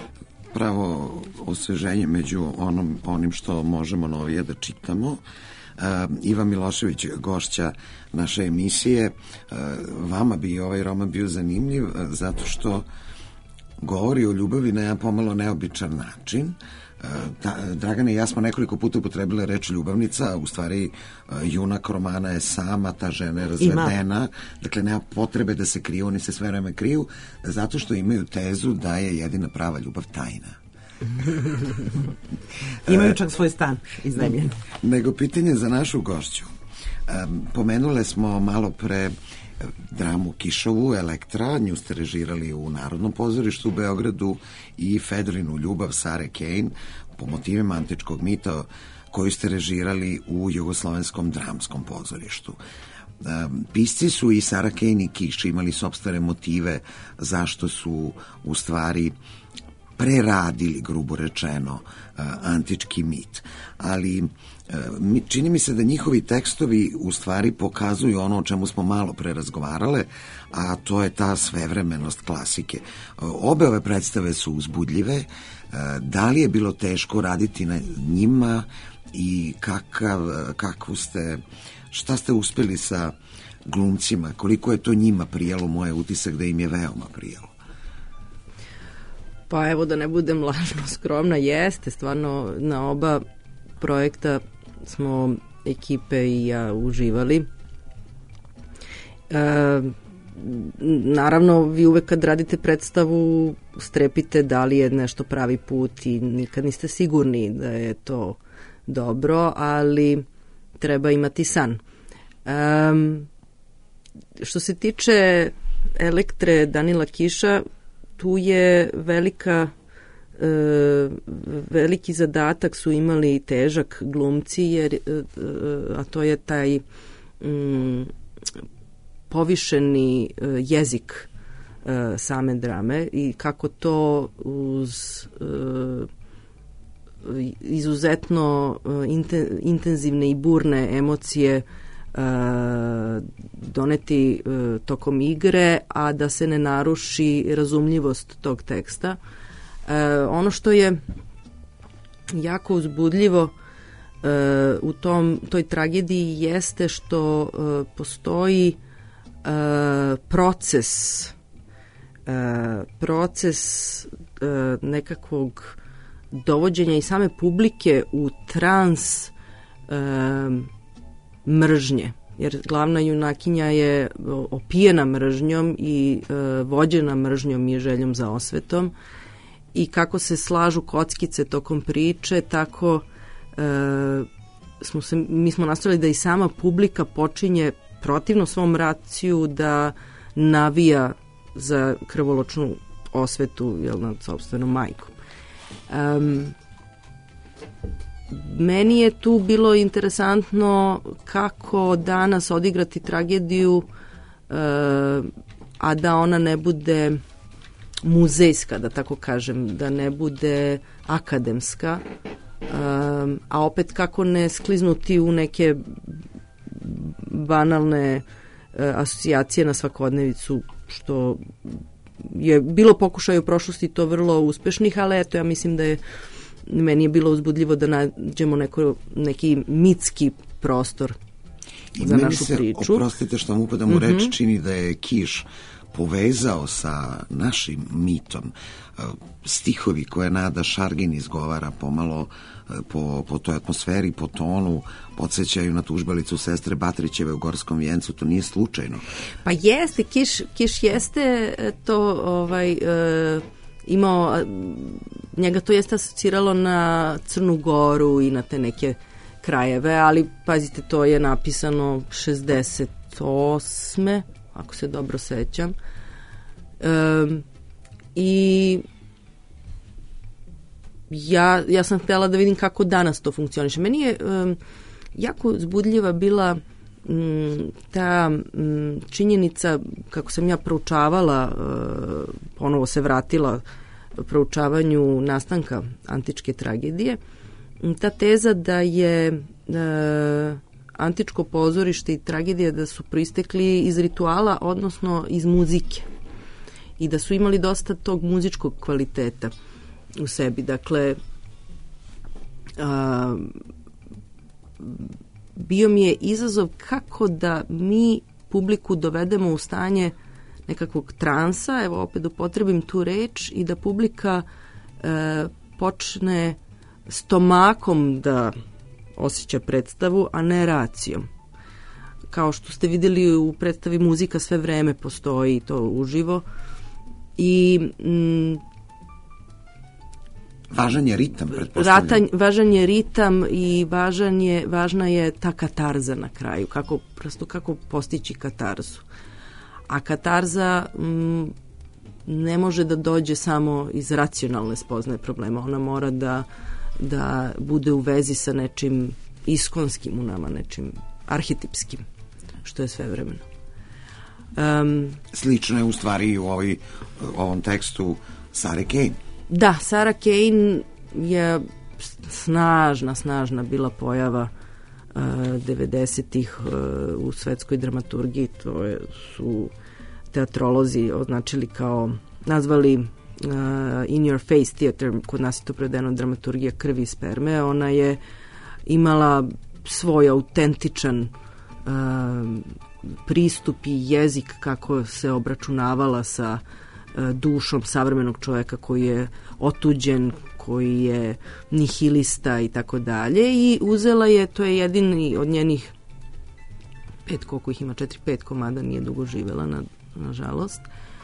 Pravo osveženje među onim što možemo novije da čitamo. Iva Milošević, gošća naše emisije, vama bi ovaj roman bio zanimljiv zato što govori o ljubavi na jedan pomalo neobičan način. Dragana i ja smo nekoliko puta upotrebile reč ljubavnica, u stvari junak romana je sama, ta žena je razvedena, dakle nema potrebe da se kriju, oni se sve vreme kriju, zato što imaju tezu da je jedina prava ljubav tajna. Imaju čak svoj stan iznajmljen. Nego pitanje za našu gošću. Pomenule smo malo pre dramu Kišovu, Elektra, nju ste režirali u Narodnom pozorištu u Beogradu, i Fedorinu ljubav Sare Kane po motivima antičkog mita koju ste režirali u Jugoslovenskom dramskom pozorištu. Pisci su i Sara Kane i Kiš imali sopstvene motive zašto su u stvari preradili, grubo rečeno, antički mit. Ali čini mi se da njihovi tekstovi u stvari pokazuju ono o čemu smo malo pre razgovarale, a to je ta svevremenost klasike. Obe ove predstave su uzbudljive. Da li je bilo teško raditi na njima i šta ste uspeli sa glumcima? Koliko je to njima prijelo? Moj utisak da im je veoma prijelo. Pa evo, da ne budem lažno skromna, jeste, stvarno na oba projekta smo ekipe i ja uživali. Naravno, vi uvek kad radite predstavu strepite da li je nešto pravi put i nikad niste sigurni da je to dobro, ali treba imati san. Što se tiče Elektre Danila Kiša, tu je velika veliki zadatak su imali težak glumci, jer, a to je taj povišeni jezik same drame i kako to uz izuzetno intenzivne i burne emocije doneti tokom igre, a da se ne naruši razumljivost tog teksta. Ono što je jako uzbudljivo u toj tragediji jeste što postoji proces nekakvog dovođenja i same publike u trans mržnje, jer glavna junakinja je opijena mržnjom i vođena mržnjom i željom za osvetom, i kako se slažu kockice tokom priče, tako mi smo nastavili da i sama publika počinje protivno svom raciju da navija za krvoločnu osvetu, nad sopstvenom majkom. Meni je tu bilo interesantno kako danas odigrati tragediju, a da ona ne bude muzejska, da tako kažem, da ne bude akademska, a opet kako ne skliznuti u neke banalne asocijacije na svakodnevicu, što je bilo pokušaj u prošlosti to vrlo uspešnih, ali eto, ja mislim da je meni je bilo uzbudljivo da nađemo neki mitski prostor za našu priču. Oprostite što vam upadam u reč, čini da je Kiš povezao sa našim mitom stihovi koje Nada Šargin izgovara pomalo po toj atmosferi, po tonu, podsjećaju na tužbalicu sestre Batrićeve u Gorskom vijencu, to nije slučajno. Pa jeste, Kiš jeste to imao, njega to jeste asociralo na Crnu Goru i na te neke krajeve, ali pazite, to je napisano 68. ako se dobro sećam. I ja sam htjela da vidim kako danas to funkcioniše. Meni je jako zbudljiva bila ta činjenica, kako sam ja proučavala, ponovo se vratila proučavanju nastanka antičke tragedije, ta teza da je antičko pozorište i tragedija da su proistekli iz rituala, odnosno iz muzike, i da su imali dosta tog muzičkog kvaliteta u sebi. Dakle, bio mi je izazov kako da mi publiku dovedemo u stanje nekakvog transa, evo opet upotrebim tu reč, i da publika počne stomakom da osjeća predstavu, a ne racijom. Kao što ste vidjeli u predstavi, muzika sve vreme postoji, to uživo, i važan je ritam, pretpostavljam. Važan je ritam i važna je ta katarza na kraju, kako postići katarzu. A katarza ne može da dođe samo iz racionalne spoznaje problema, ona mora da bude u vezi sa nečim iskonskim u nama, nečim arhetipskim, što je svevremeno. Slično je u stvari u ovom tekstu Sare Kane. Da, Sara Kane je snažna bila pojava 90-ih u svetskoj dramaturgiji. To su teatrolozi označili kao, nazvali in your face theater, kod nas je to prevedeno dramaturgija krvi i sperme. Ona je imala svoj autentičan pristup i jezik kako se obračunavala sa dušom savremenog čovjeka koji je otuđen, koji je nihilista i tako dalje, i uzela je, to je jedini od njenih 5, koliko ih ima, 4-5 komada, nije dugo živela, nažalost,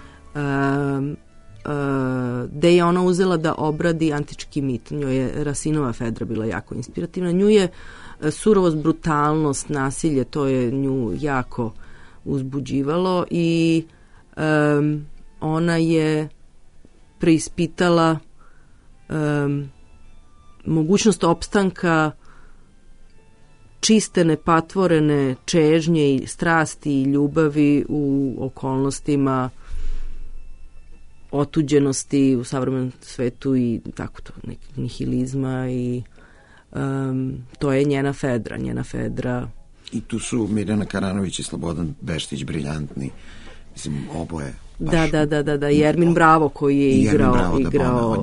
gde je ona uzela da obradi antički mit. Njoj je Rasinova Fedra bila jako inspirativna. Nju je surovost, brutalnost, nasilje, to je nju jako uzbuđivalo, i ona je preispitala mogućnost opstanka čiste, nepatvorene čežnje i strasti i ljubavi u okolnostima otuđenosti u savremenom svetu i tako to, nekih nihilizma i to je njena Fedra. I tu su Mirjana Karanović i Slobodan Beštić briljantni, mislim, oboje. Da, i Ermin Bravo koji je igrao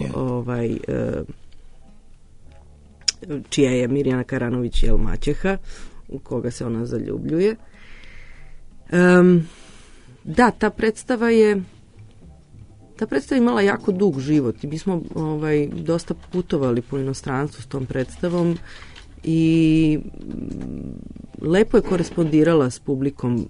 čija je Mirjana Karanović maćeha, u koga se ona zaljubljuje. Da, ta predstava imala jako dug život i mi smo dosta putovali po inostranstvu s tom predstavom i lepo je korespondirala s publikom.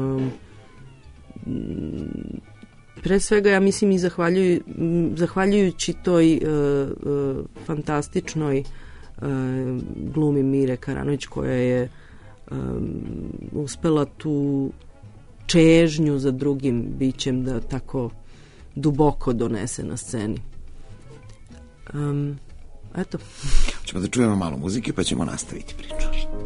Pre svega, ja mislim, i zahvaljujući toj fantastičnoj glumi Mire Karanović, koja je uspela tu čežnju za drugim bićem da tako duboko donese na sceni. Eto. Ćemo da čujemo malo muzike pa ćemo nastaviti priču.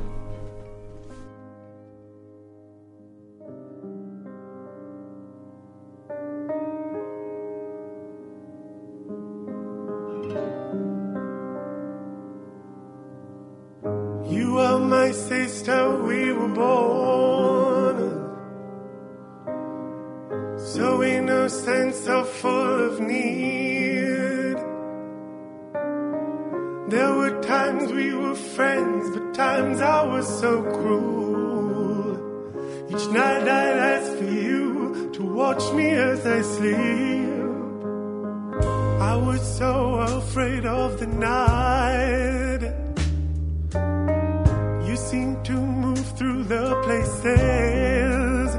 You are my sister, we were born so innocent, so full of need. There were times we were friends, but times I was so cruel. Each night I'd ask for you to watch me as I sleep. I was so afraid of the night. You seemed to move through the places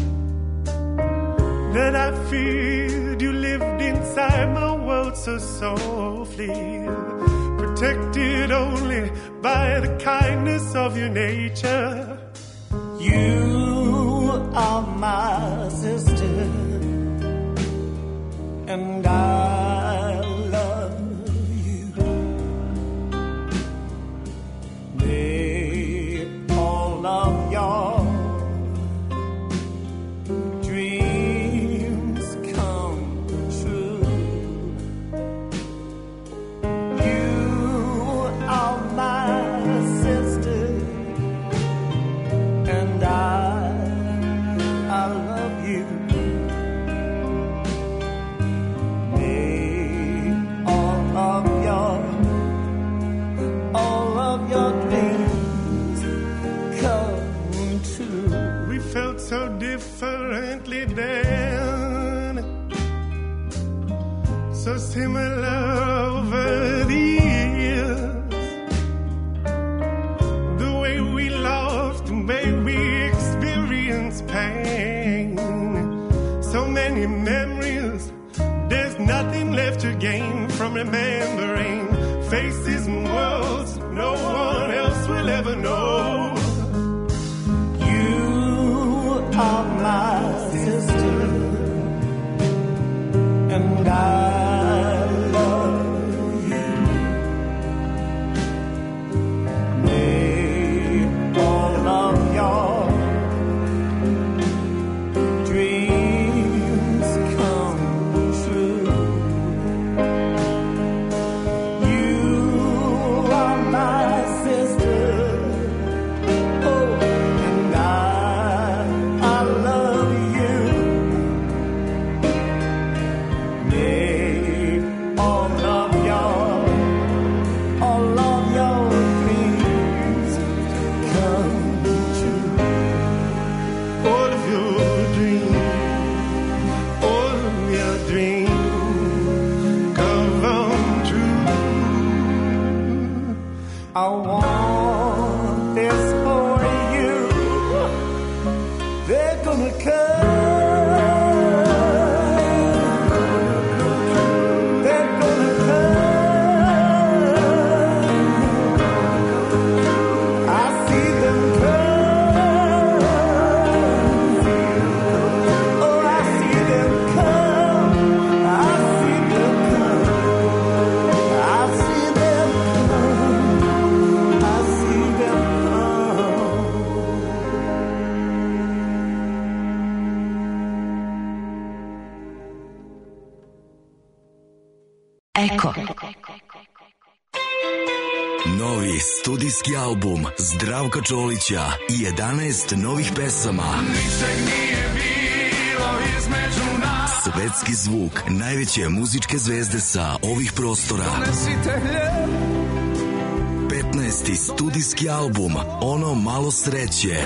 that I feared. You lived inside my world so softly, protected only by the kindness of your nature. You are my sister, and I love you. May all of your dreams come true. You are my sister, and I love you. May all of your dreams come true. We felt so differently then, so similar over the years. The way we loved, the way we experienced pain. So many memories, there's nothing left to gain from remembering faces and worlds no one else will ever know. You are my sister, and I love you. May all of your dreams come true. You are my sister, oh, and I love you. May Eko. Novi studijski album Zdravka Čolića i 11 novih pesama. Ničeg nije bilo između nas. Svetski zvuk najveće muzičke zvezde sa ovih prostora. Donesite hljeb. 15. studijski album Ono malo sreće.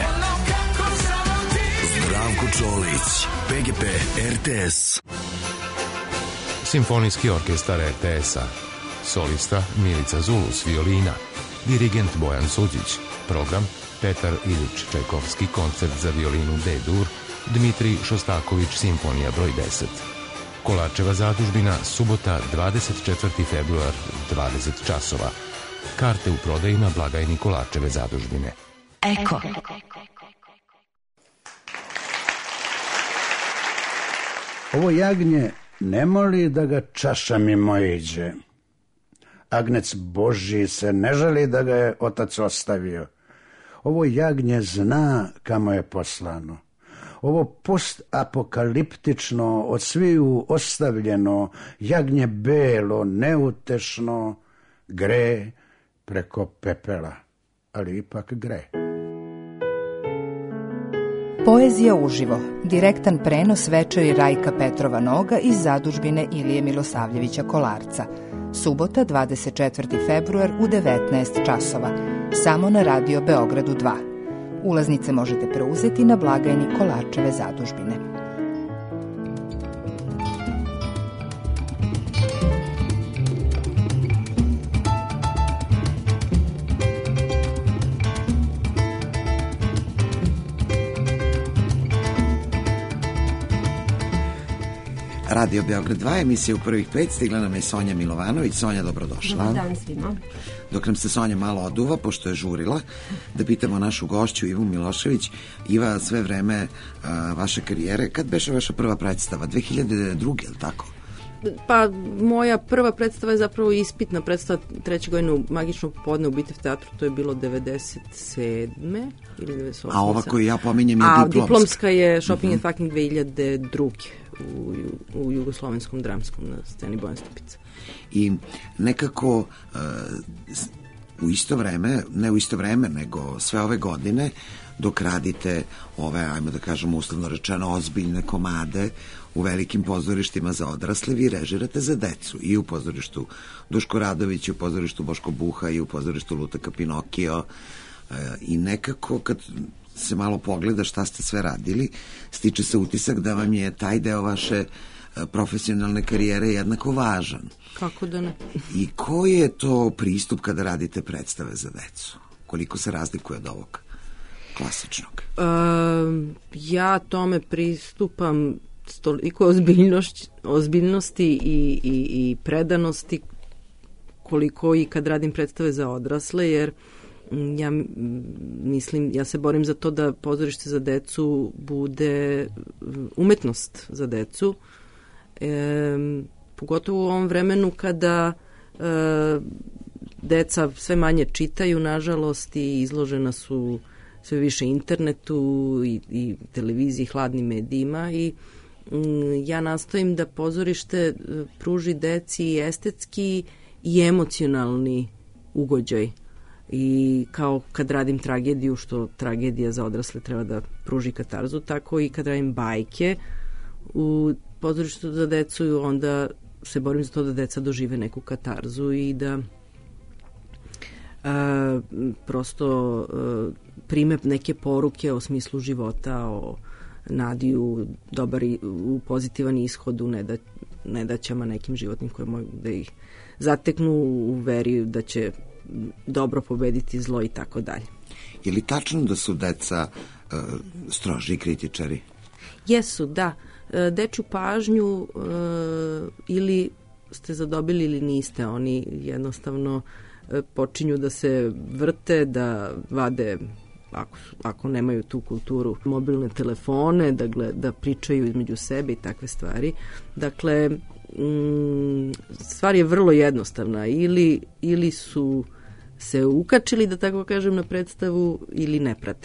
Zdravko Čolić, PGP RTS. Simfonijski orkestar RTS-a. Solista Milica Zulus, violina. Dirigent Bojan Suđić. Program Petar Ilić Čajkovski, koncert za violinu D-dur. Dmitrij Šostaković, simfonija broj 10. Kolarčeva zadužbina, subota 24. februar, 20 časova. Karte u prodaji na blagajni Kolarčeve zadužbine. Eko. Ovo jagnje ne moli da ga čaša mimo iđe. Agnec Božji se ne žali da ga je otac ostavio. Ovo jagnje zna kamo je poslano. Ovo postapokaliptično, od sviju ostavljeno, jagnje belo, neutešno, gre preko pepela, ali ipak gre. Poezija uživo. Direktan prenos večeri Rajka Petrova Noga iz zadužbine Ilije Milosavljevića Kolarca. Subota 24. februar u 19 časova. Samo na Radio Beogradu 2. Ulaznice možete preuzeti na blagajni Kolarčeve zadužbine. Radio Beograd 2, emisija u prvih 5, stigla nam je Sonja Milovanović. Sonja, dobrodošla. Dobar dan svima. Dok nam se Sonja malo oduva, pošto je žurila, da pitamo našu gošću Ivu Milošević. Iva, sve vreme vaše karijere, kad beše vaša prva predstava? 2002. je li tako? Pa, moja prva predstava je zapravo ispitna predstava, 3. godine u Magičnom popodne u Bitev teatru, to je bilo 97. ili 98. A ova koju ja pominjem je diplomska. A diplomska je Shopping and Fucking 2002. u Jugoslovenskom dramskom na sceni Bojan Stupica. I nekako u isto vreme, ne u isto vreme, nego sve ove godine, dok radite ove, ajmo da kažemo uslovno rečeno, ozbiljne komade u velikim pozorištima za odrasle, vi režirate za decu. I u pozorištu Duško Radović, i u pozorištu Boško Buha, i u pozorištu Lutaka Pinokio. I nekako kad se malo pogleda šta ste sve radili, stiče se utisak da vam je taj deo vaše profesionalne karijere jednako važan. Kako da ne? I koji je to pristup kada radite predstave za decu? Koliko se razlikuje od ovog klasičnog? Ja tome pristupam s toliko ozbiljnosti i predanosti koliko i kad radim predstave za odrasle, jer ja se borim za to da pozorište za decu bude umetnost za decu, pogotovo u ovom vremenu kada deca sve manje čitaju, nažalost, i izložena su sve više internetu i televiziji, hladnim medijima, i ja nastojim da pozorište pruži deci estetski i emocionalni ugođaj. I kao kad radim tragediju, što tragedija za odrasle treba da pruži katarzu, tako i kad radim bajke u pozorištu za decu, onda se borim za to da deca dožive neku katarzu i da prosto prime neke poruke o smislu života, o nadi u dobar i u pozitivan ishod, u nedaćama nekim životnim koje mogu da ih zateknu u veri da će dobro pobediti zlo i tako dalje. Je li tačno da su deca stroži kritičari? Jesu, da. Dečju pažnju ili ste zadobili ili niste. Oni jednostavno počinju da se vrte, da vade, ako nemaju tu kulturu, mobilne telefone, da pričaju između sebe i takve stvari. Dakle, stvar je vrlo jednostavna. Ili su se ukačili, da tako kažem, na predstavu, ili ne prate.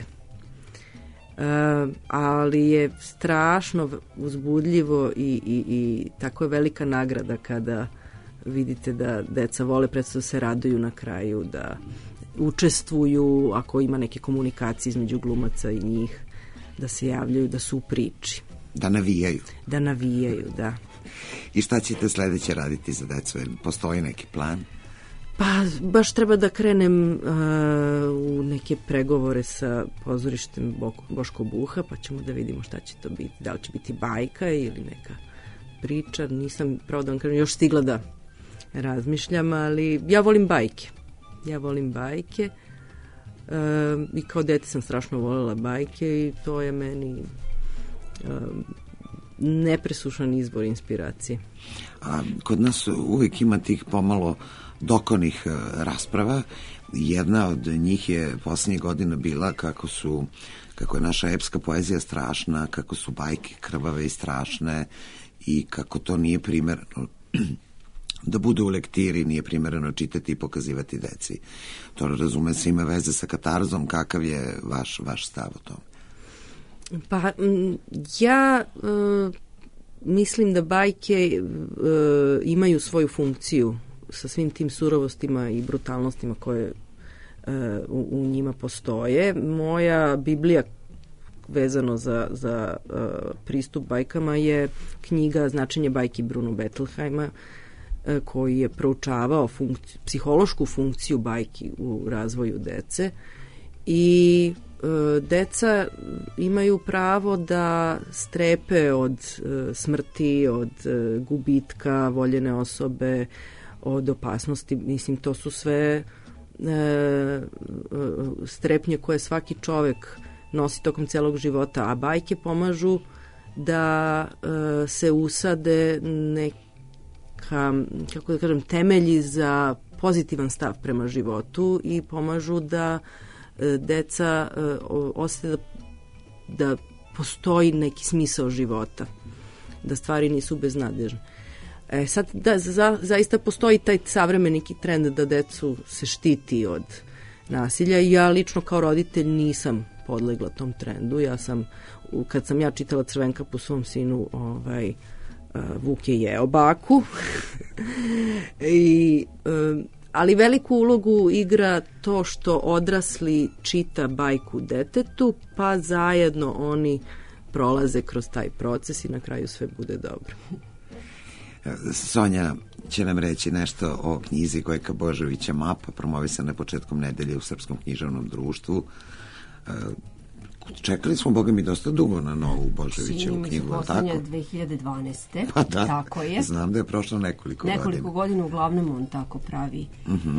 Ali je strašno uzbudljivo i tako je velika nagrada kada vidite da deca vole predstavu, se raduju na kraju, da učestvuju, ako ima neke komunikacije između glumaca i njih, da se javljaju, da su u priči. Da navijaju. Da navijaju, da. I šta ćete sledeće raditi za decu? Postoji neki plan? Pa baš treba da krenem u neke pregovore sa pozorištem Boško Buha, pa ćemo da vidimo šta će to biti. Da li će biti bajka ili neka priča. Nisam, pravo da vam kažem, još stigla da razmišljam, ali ja volim bajke. I kao dete sam strašno voljela bajke i to je meni nepresušan izvor inspiracije. A kod nas uvijek ima tih pomalo dokonih rasprava. Jedna od njih je posljednjih godina bila kako je naša epska poezija strašna, kako su bajke krvave i strašne i kako to nije primereno da bude u lektiri, nije primereno čitati i pokazivati deci. To, razume se, ima veze sa katarzom. Kakav je vaš stav o tome? Pa ja mislim da bajke imaju svoju funkciju sa svim tim surovostima i brutalnostima koje u njima postoje. Moja Biblija vezano za pristup bajkama je knjiga Značenje bajki Bruno Bettelheima, koji je proučavao psihološku funkciju bajki u razvoju dece i deca imaju pravo da strepe od smrti, od gubitka voljene osobe, od opasnosti. Mislim, to su sve strepnje koje svaki čovek nosi tokom celog života, a bajke pomažu da se usade kako da kažem, temelji za pozitivan stav prema životu i pomažu da deca osjete da postoji neki smisao života, da stvari nisu beznadežne. Sad, da, zaista postoji taj savremeni trend da decu se štiti od nasilja i ja lično kao roditelj nisam podlegla tom trendu. Kad sam ja čitala Crvenkapu svom sinu, Vuk je jeo baku. Ali veliku ulogu igra to što odrasli čita bajku detetu, pa zajedno oni prolaze kroz taj proces i na kraju sve bude dobro. Sonja će nam reći nešto o knjizi Gojka Božovića Mapa, promovisana početkom nedelje u Srpskom književnom društvu. Čekali smo, boga mi, dosta dugo na novu Božovićevu knjigu, ali tako? 2012. Pa da, tako je. Znam da je prošlo nekoliko godina. Uglavnom on tako pravi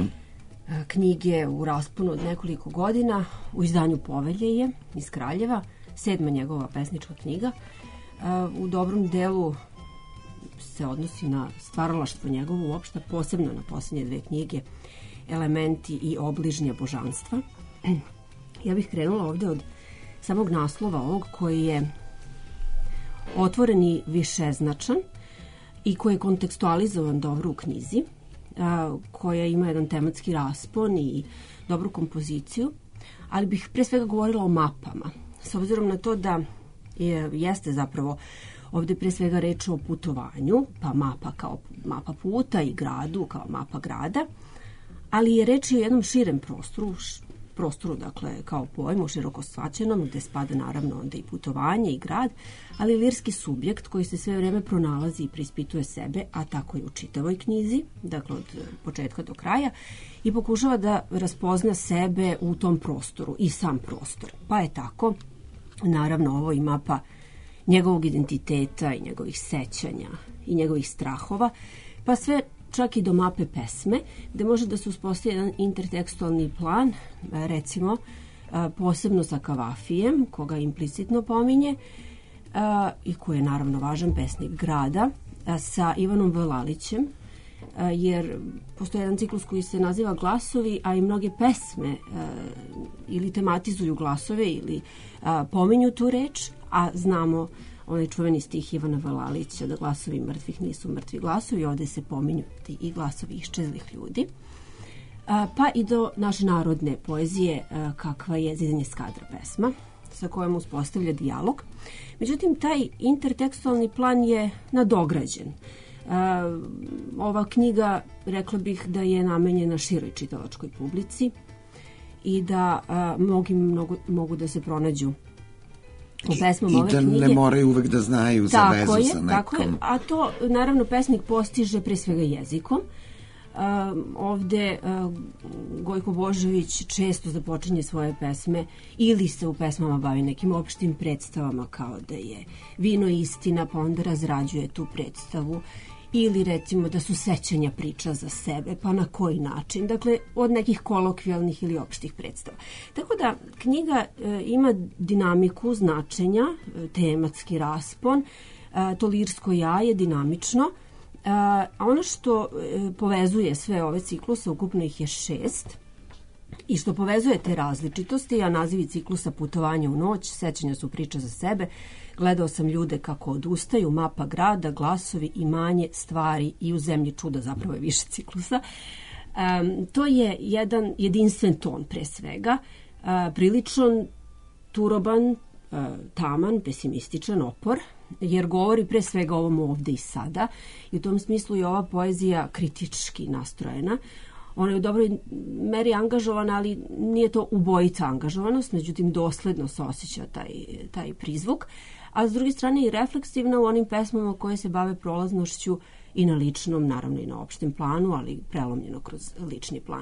knjige u rasponu od nekoliko godina. U izdanju Povelje je iz Kraljeva, 7. njegova pesnička knjiga. U dobrom delu se odnosi na stvaralaštvo njegovo uopšte, posebno na posljednje 2 knjige, Elementi i Obližnja božanstva. Ja bih krenula ovde od samog naslova ovog, koji je otvoren i višeznačan i koji je kontekstualizovan dobro u knjizi, koja ima jedan tematski raspon i dobru kompoziciju, ali bih pre svega govorila o mapama. S obzirom na to da jeste zapravo ovde pre svega reč o putovanju, pa mapa kao mapa puta i gradu kao mapa grada, ali je reč i o jednom širem prostoru, dakle, kao pojmu široko shvaćenom, gde spada naravno onda i putovanje i grad, ali lirski subjekt koji se sve vreme pronalazi i preispituje sebe, a tako i u čitavoj knjizi, dakle od početka do kraja, i pokušava da raspozna sebe u tom prostoru i sam prostor. Pa je tako, naravno, ovo i mapa njegovog identiteta i njegovih sećanja i njegovih strahova, pa sve čak i do mape pesme, gde može da se uspostavi jedan intertekstualni plan, recimo posebno sa Kavafijem, koga implicitno pominje, i koji je naravno važan pesnik grada, sa Ivanom Vlalićem, jer postoji jedan ciklus koji se naziva Glasovi, a i mnoge pesme ili tematizuju glasove ili pominju tu reč, a znamo onaj čuveni stih Ivana Vlalića da glasovi mrtvih nisu mrtvi glasovi, ovde se pominju i glasovi iščezlih ljudi. Pa i do naše narodne poezije, kakva je Zidanje skadra pesma, sa kojom uspostavlja dijalog. Međutim, taj intertekstualni plan je nadograđen Ova knjiga, rekla bih da je namenjena široj čitalačkoj publici i da mnogi mogu da se pronađu u pesmama ove knjige. I da ne moraju uvek da znaju za vezu sa nekom. Tako je, a to naravno pesnik postiže pre svega jezikom. Ovde Gojko Božović često započinje svoje pesme ili se u pesmama bavi nekim opštim predstavama kao da je vino istina, pa onda razrađuje tu predstavu, ili recimo da su sećanja priča za sebe, pa na koji način, dakle od nekih kolokvijalnih ili opštih predstava. Tako da knjiga ima dinamiku značenja, tematski raspon, to lirsko ja je dinamično. A ono što povezuje sve ove cikluse, ukupno ih je 6, i što povezuje te različitosti, a nazivi ciklusa Putovanje u noć, Sećanja su priča za sebe, Gledao sam ljude kako odustaju, Mapa grada, Glasovi, Imanje, Stvari i U zemlji čuda, zapravo je više ciklusa. To je jedan jedinstven ton pre svega, priličan, turoban, taman, pesimističan, opor, jer govori pre svega o ovom ovde i sada, i u tom smislu je ova poezija kritički nastrojena. Ona je u dobroj meri angažovana, ali nije to ubojica angažovanost, međutim dosledno se osjeća taj prizvuk, a s druge strane i refleksivna u onim pesmama koje se bave prolaznošću i na ličnom, naravno i na opštem planu, ali prelomljeno kroz lični plan.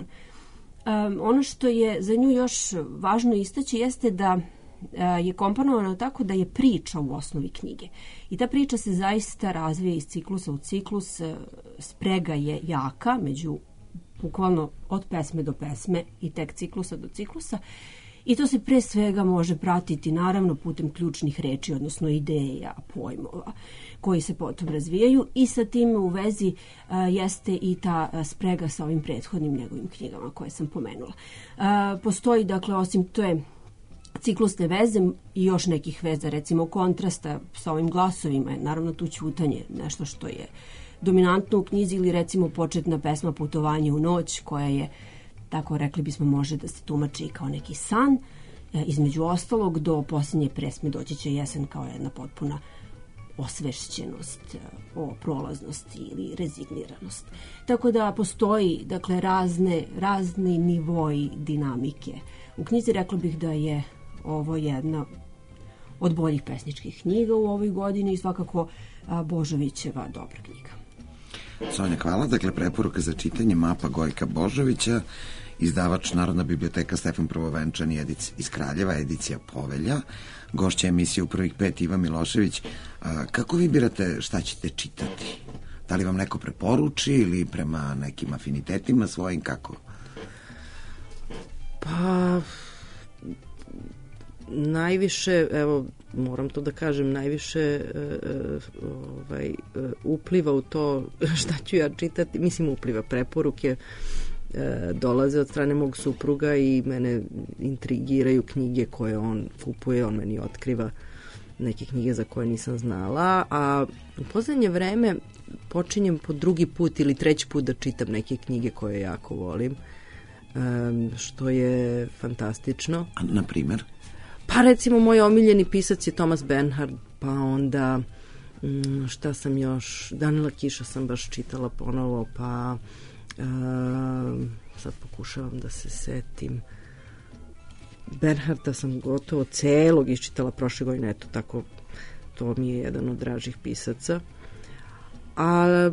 Ono što je za nju još važno istaći jeste da je komponovana tako da je priča u osnovi knjige. I ta priča se zaista razvija iz ciklusa u ciklus, sprega je jaka među bukvalno od pesme do pesme i tek ciklusa do ciklusa, i to se pre svega može pratiti naravno putem ključnih reči, odnosno ideja, pojmova koji se potom razvijaju, i sa tim u vezi jeste i ta sprega sa ovim prethodnim njegovim knjigama koje sam pomenula. Postoji, dakle, osim te ciklusne veze i još nekih veza, recimo kontrasta sa ovim glasovima je naravno tu ćutanje, nešto što je dominantno u knjizi, ili recimo početna pesma Putovanje u noć, koja je, tako rekli bismo, može da se tumači kao neki san. Između ostalog, do posljednje pesme Doći će jesen, kao jedna potpuna osvešćenost o prolaznosti ili rezigniranost. Tako da postoji, dakle, razni nivoji dinamike. U knjizi rekla bih da je ovo jedna od boljih pesničkih knjiga u ovoj godini i svakako Božovićeva dobra knjiga. Sonja, hvala. Dakle, preporuka za čitanje Mapa Gojka Božovića, izdavač Narodna biblioteka Stefan Prvovenčani iz Kraljeva, edicija Povelja, gošća emisije U prvih 5 Iva Milošević. Kako vi birate šta ćete čitati? Da li vam neko preporuči ili prema nekim afinitetima svojim, kako? Pa najviše, evo, moram to da kažem, najviše upliva u to šta ću ja čitati, mislim upliva, preporuke dolaze od strane mog supruga i mene intrigiraju knjige koje on kupuje, on meni otkriva neke knjige za koje nisam znala, a u poslednje vreme počinjem po drugi put ili treći put da čitam neke knjige koje jako volim, što je fantastično. A na primer? Pa recimo moj omiljeni pisac je Thomas Bernhard, pa onda šta sam još, Danila Kiša sam baš čitala ponovo, pa sad pokušavam da se setim. Bernharda sam gotovo celog iščitala prošle godine, eto tako, to mi je jedan od dražih pisaca. A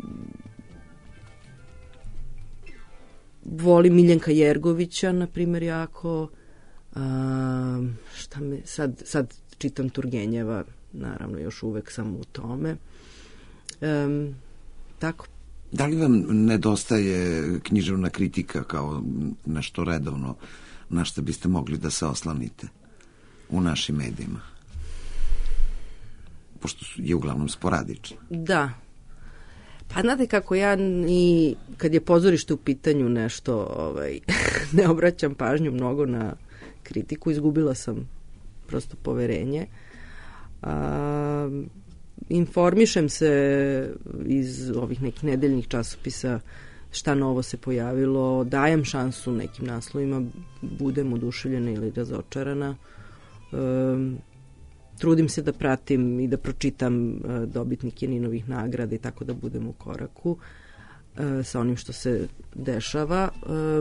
volim Miljenka Jergovića, na primjer, jako. Šta me, sad čitam Turgenjeva, naravno još uvek sam u tome. Tako. Da li vam nedostaje književna kritika kao nešto redovno na što biste mogli da se oslanite u našim medijima? Pošto je uglavnom sporadično. Da. Pa znate kako, ja i kad je pozorište u pitanju nešto, ne obraćam pažnju mnogo na kritiku, izgubila sam prosto poverenje. Informišem se iz ovih nekih nedeljnih časopisa šta novo se pojavilo, dajem šansu nekim naslovima, budem oduševljena ili razočarana. trudim se da pratim i da pročitam dobitnike Ninovih nagrada i tako da budem u koraku sa onim što se dešava.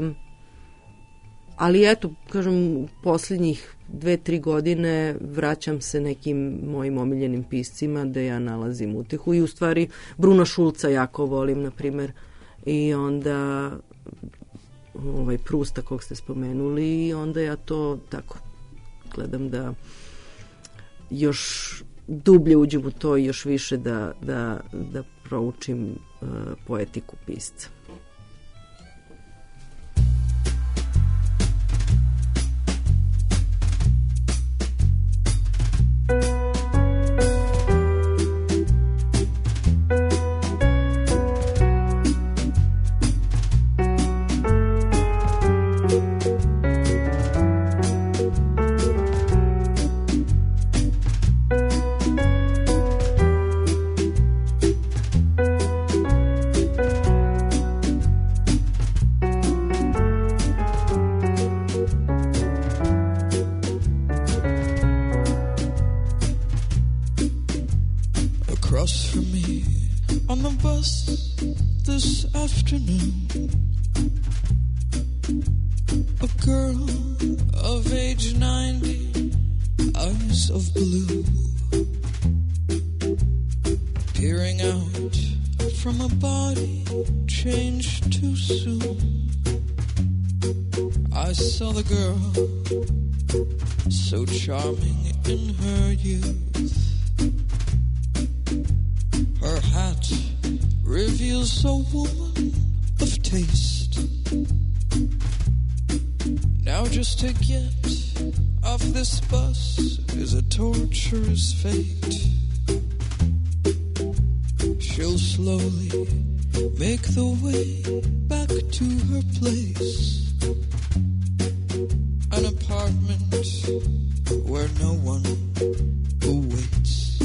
Ali eto, kažem, u posljednjih 2-3 godine vraćam se nekim mojim omiljenim piscima da ja nalazim utehu i u stvari Bruna Šulca jako volim, na primer, i onda Prusta kog ste spomenuli i onda ja to tako gledam da još dublje uđem u to i još više da proučim poetiku pisca. Charming in her youth, her hat reveals a woman of taste. Now just to get off this bus is a torturous fate. She'll slowly make the way back to her place, an apartment where no one awaits.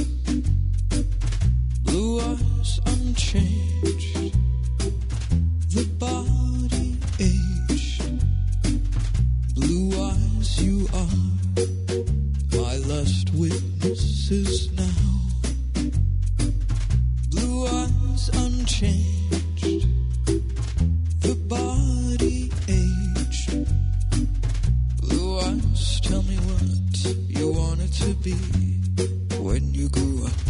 Blue eyes unchanged, the body aged. Blue eyes, you are my last witnesses now. Blue eyes unchanged, the body aged. Blue eyes, tell me what you wanted to be when you grew up.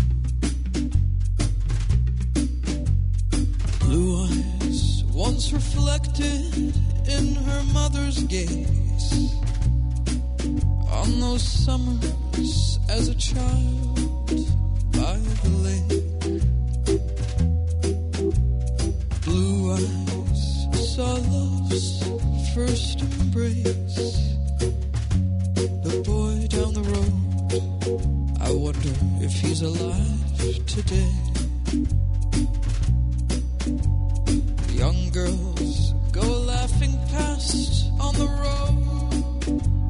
Blue eyes once reflected in her mother's gaze on those summers as a child by the lake. Blue eyes saw love's first embrace. The boy down the road, I wonder if he's alive today. Young girls go laughing past on the road.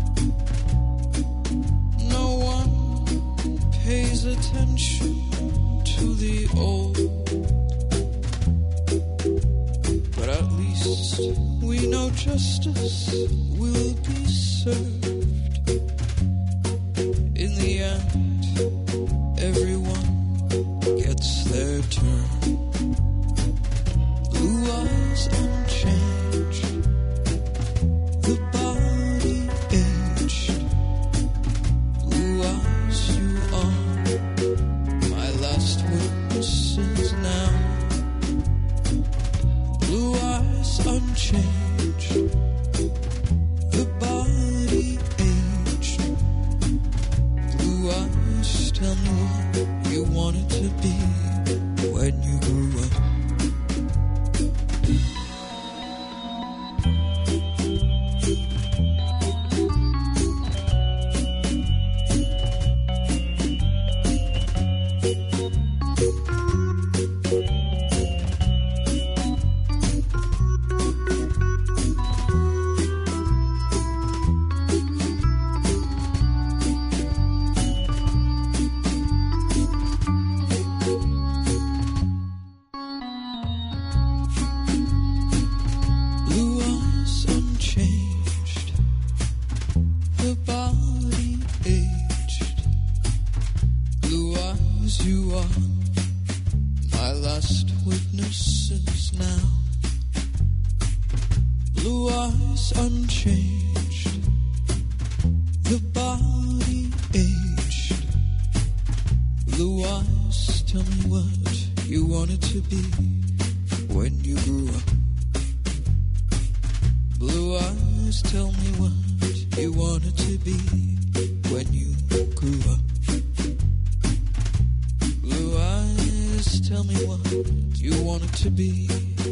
No one pays attention to the old. But at least we know justice will be served. In the end, everyone gets their turn. Blue eyes unchanged, the body aged. Blue eyes, you are my last witnesses now. Blue eyes unchanged, the body aged. Blue eyes, tell me what you wanted to be when you grew up. you are my last witnesses now. Blue eyes unchanged, the body aged. Blue eyes, tell me what you wanted to be when you grew up. Blue eyes, tell me what you wanted to be when you grew up. Blue eyes, tell me what you wanted to be.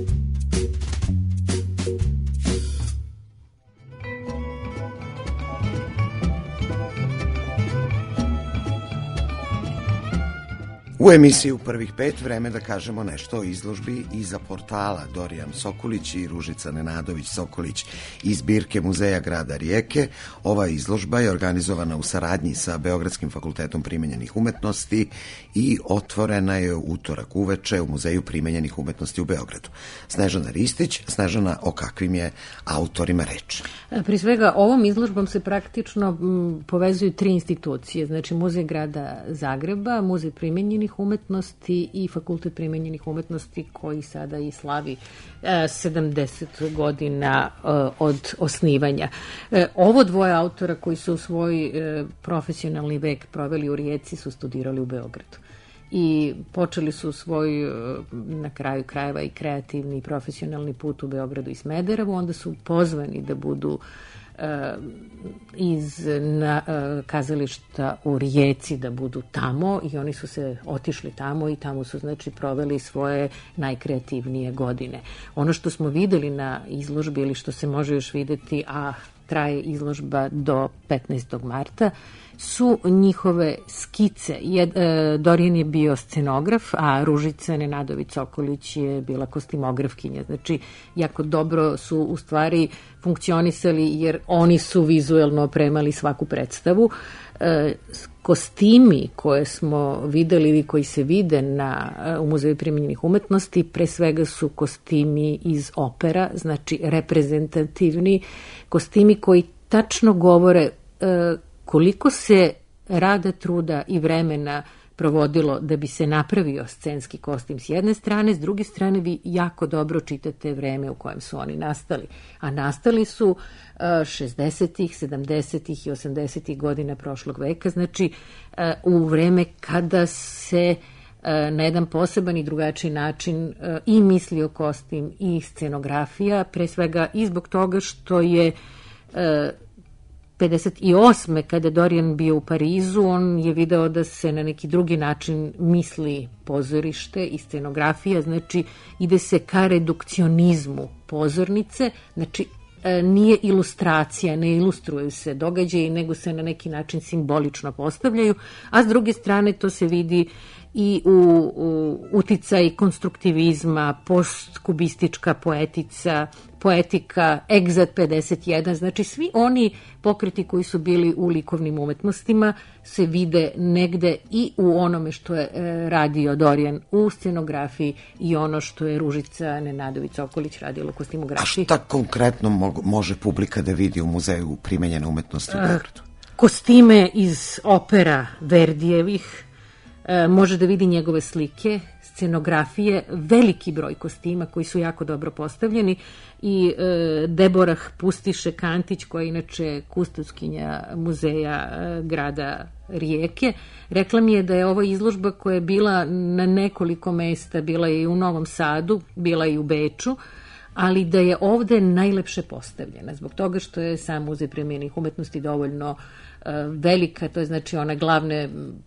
U emisiji U prvih 5 vreme da kažemo nešto o izložbi iza portala Dorijan Sokolić i Ružica Nenadović-Sokolić iz zbirke Muzeja grada Rijeke. Ova izložba je organizovana u saradnji sa Beogradskim fakultetom primenjenih umetnosti i otvorena je utorak uveče u Muzeju primenjenih umetnosti u Beogradu. Snežana Ristić. Snežana, o kakvim je autorima reč? Prije svega, ovom izložbom se praktično povezuju 3 institucije, znači Muzej grada Zagreba, Muzej primenjenih umetnosti i Fakultet primenjenih umetnosti koji sada i slavi 70 godina od osnivanja. Ovo dvoje autora koji su svoj profesionalni vek proveli u Rijeci su studirali u Beogradu. I počeli su svoj, na kraju krajeva, i kreativni i profesionalni put u Beogradu i Smederevu, onda su pozvani da budu iz kazališta u Rijeci, da budu tamo, i oni su se otišli tamo i tamo su znači proveli svoje najkreativnije godine. Ono što smo videli na izložbi ili što se može još videti, a traje izložba do 15. marta, su njihove skice. Dorijan je bio scenograf, a Ružica Nenadović-Sokolić je bila kostimografkinja. Znači, jako dobro su u stvari funkcionisali jer oni su vizuelno opremali svaku predstavu. Kostimi koje smo videli ili koji se vide u Muzeju primenjenih umetnosti, pre svega su kostimi iz opera, znači reprezentativni kostimi koji tačno govore koliko se rada, truda i vremena provodilo da bi se napravio scenski kostim s jedne strane, s druge strane vi jako dobro čitate vreme u kojem su oni nastali. A nastali su 60-ih, 70-ih i 80-ih godina prošlog veka, znači u vreme kada se na jedan poseban i drugačiji način i mislio kostim i scenografija, pre svega i zbog toga što je 58. kada je Dorijan bio u Parizu, on je video da se na neki drugi način misli pozorište i scenografija, znači ide se ka redukcionizmu pozornice, znači nije ilustracija, ne ilustruju se događaji, nego se na neki način simbolično postavljaju, a s druge strane to se vidi i u uticaj konstruktivizma, postkubistička poetika, Egzat 51, znači svi oni pokreti koji su bili u likovnim umetnostima se vide negde i u onome što je radio Dorijan u scenografiji i ono što je Ružica Nenadović-Sokolić radila u kostimografiji. A šta konkretno može publika da vidi u Muzeju primenjene umetnosti u Beogradu? Kostime iz opera Verdijevih, može da vidi njegove slike, scenografije, veliki broj kostima koji su jako dobro postavljeni i Deborah Pustiše-Kantić, koja je inače kustoskinja Muzeja grada Rijeke, rekla mi je da je ovo izložba koja je bila na nekoliko mesta, bila je i u Novom Sadu, bila je i u Beču, ali da je ovde najlepše postavljena, zbog toga što je sam Muzej primenjenih umetnosti dovoljno velika, to je znači one glavne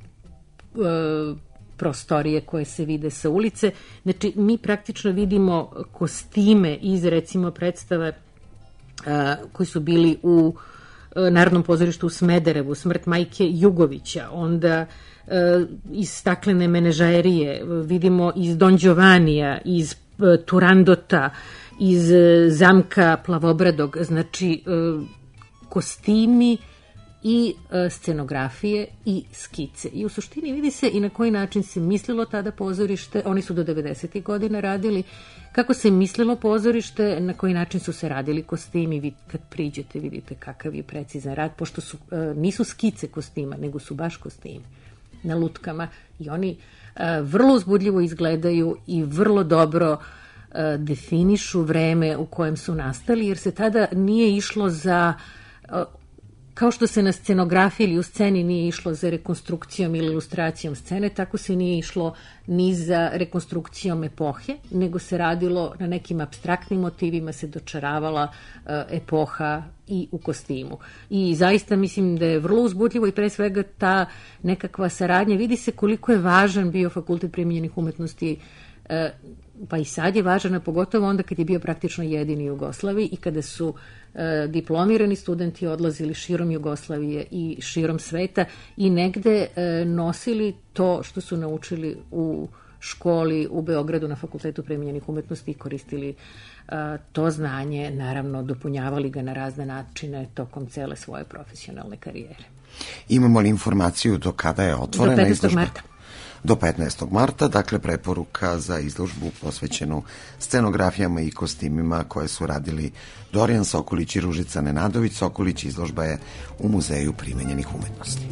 prostorije koje se vide sa ulice. Znači, mi praktično vidimo kostime iz, recimo, predstave koji su bili u Narodnom pozorištu u Smederevu, Smrt majke Jugovića, onda iz Staklene menažerije, vidimo iz Don Giovanija, iz Turandota, iz Zamka Plavobradog, znači kostimi i scenografije i skice. I u suštini vidi se i na koji način se mislilo tada pozorište, oni su do 90. godina radili, kako se mislilo pozorište, na koji način su se radili kostimi. Vi kad priđete vidite kakav je precizan rad, pošto nisu skice kostima, nego su baš kostimi. na lutkama i oni vrlo uzbudljivo izgledaju i vrlo dobro definišu vreme u kojem su nastali, jer se tada nije išlo za, kao što se na scenografiji ili u sceni nije išlo za rekonstrukcijom ili ilustracijom scene, tako se nije išlo ni za rekonstrukcijom epohe, nego se radilo na nekim apstraktnim motivima, se dočaravala epoha i u kostimu. I zaista mislim da je vrlo uzbudljivo i pre svega ta nekakva saradnja. Vidi se koliko je važan bio Fakultet primijenjenih umetnosti, pa i sad je važan, a pogotovo onda kad je bio praktično jedini u Jugoslaviji i kada su diplomirani studenti odlazili širom Jugoslavije i širom sveta i negde nosili to što su naučili u školi u Beogradu na Fakultetu primijenjenih umetnosti i koristili to znanje, naravno dopunjavali ga na razne načine tokom cele svoje profesionalne karijere. Imamo li informaciju do kada je otvorena izložba? izložba? Do 15. marta. Do 15. marta, dakle preporuka za izložbu posvećenu scenografijama i kostimima koje su radili Dorijan Sokolić i Ružica Nenadović. Sokolić izložba je u Muzeju primenjenih umetnosti.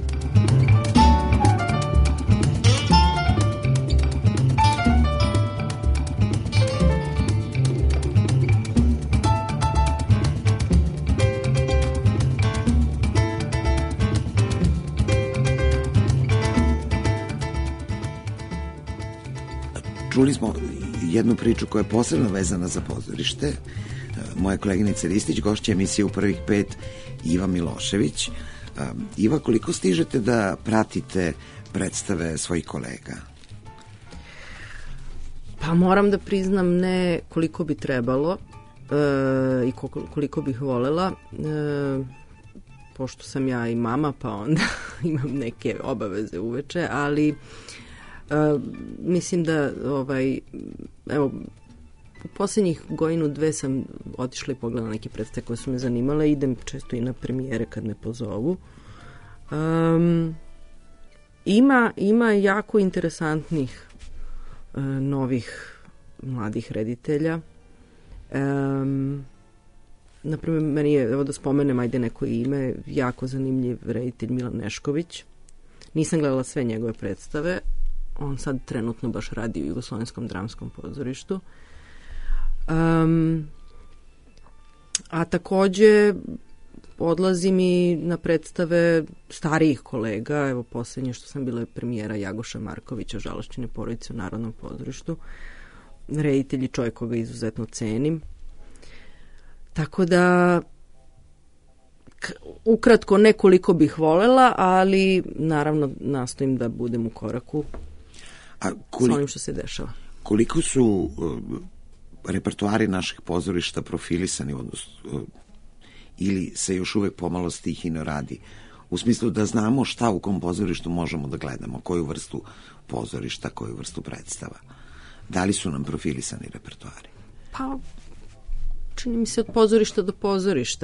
Čuli smo jednu priču koja je posebno vezana za pozorište. Moja koleginica Ristić, gošća emisije u prvih 5, Iva Milošević. Iva, koliko stižete da pratite predstave svojih kolega? Pa moram da priznam ne koliko bi trebalo i koliko bih volela, pošto sam ja i mama, pa onda imam neke obaveze uveče, ali mislim da evo, u posljednjih godinu, dve sam otišla i pogledala neke predstave koje su me zanimale. Idem često i na premijere kad me pozovu. Ima jako interesantnih novih mladih reditelja. Naprimjer, meni je, evo da spomenem, ajde neko ime, jako zanimljiv reditelj Milan Nešković. Nisam gledala sve njegove predstave. On sad trenutno baš radi u Jugoslovenskom dramskom pozorištu. A takođe odlazim i na predstave starijih kolega. Evo posljednje što sam bila je premijera Jagoša Markovića, Žalošćene porodice u Narodnom pozorištu. Reditelj i čovjek koga izuzetno cenim. Tako da ukratko nekoliko bih volela, ali naravno nastojim da budem u koraku sa onim što se dešava. Koliko su repertoari naših pozorišta profilisani, odnosno, ili se još uvek pomalo stihijno radi? U smislu da znamo šta u kom pozorištu možemo da gledamo, koju vrstu pozorišta, koju vrstu predstava. Da li su nam profilisani repertoari? Pa, čini mi se od pozorišta do pozorišta.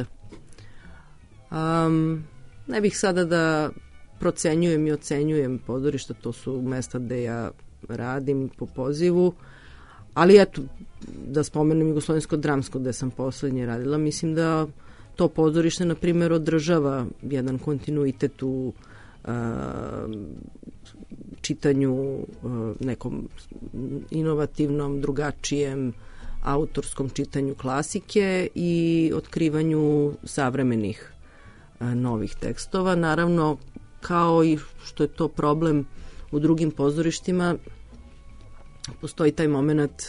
Ne bih sada da procenjujem i ocenjujem pozorišta, to su mesta gde ja radim po pozivu, ali eto, da spomenem Jugoslovensko dramsko gde sam poslednje radila, mislim da to pozorište, na primjer, održava jedan kontinuitet u čitanju nekom inovativnom, drugačijem, autorskom čitanju klasike i otkrivanju savremenih novih tekstova. Naravno, kao i što je to problem u drugim pozorištima, postoji taj moment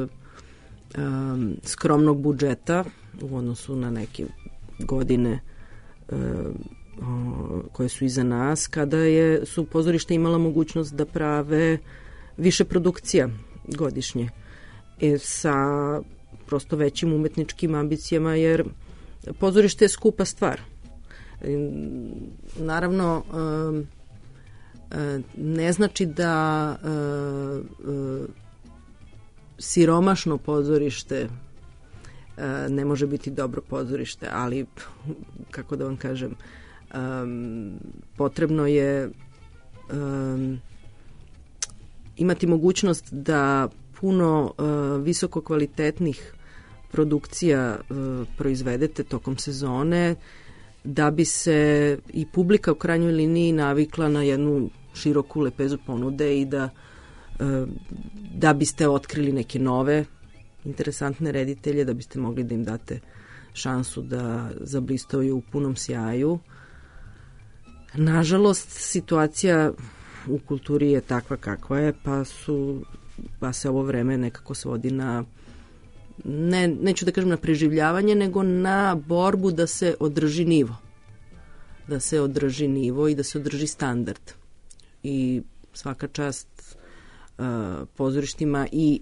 skromnog budžeta u odnosu na neke godine koje su iza nas, kada su pozorište imala mogućnost da prave više produkcija godišnje sa prosto većim umetničkim ambicijama, jer pozorište je skupa stvar. Naravno, ne znači da siromašno pozorište ne može biti dobro pozorište, ali, kako da vam kažem, potrebno je imati mogućnost da puno visoko kvalitetnih produkcija proizvedete tokom sezone, da bi se i publika u krajnjoj liniji navikla na jednu široku lepezu ponude i da biste otkrili neke nove interesantne reditelje, da biste mogli da im date šansu da zablistaju u punom sjaju. Nažalost, situacija u kulturi je takva kakva je, pa se ovo vreme nekako svodi na, neću da kažem na preživljavanje, nego na borbu da se održi nivo. Da se održi nivo i da se održi standard. I svaka čast pozorištima i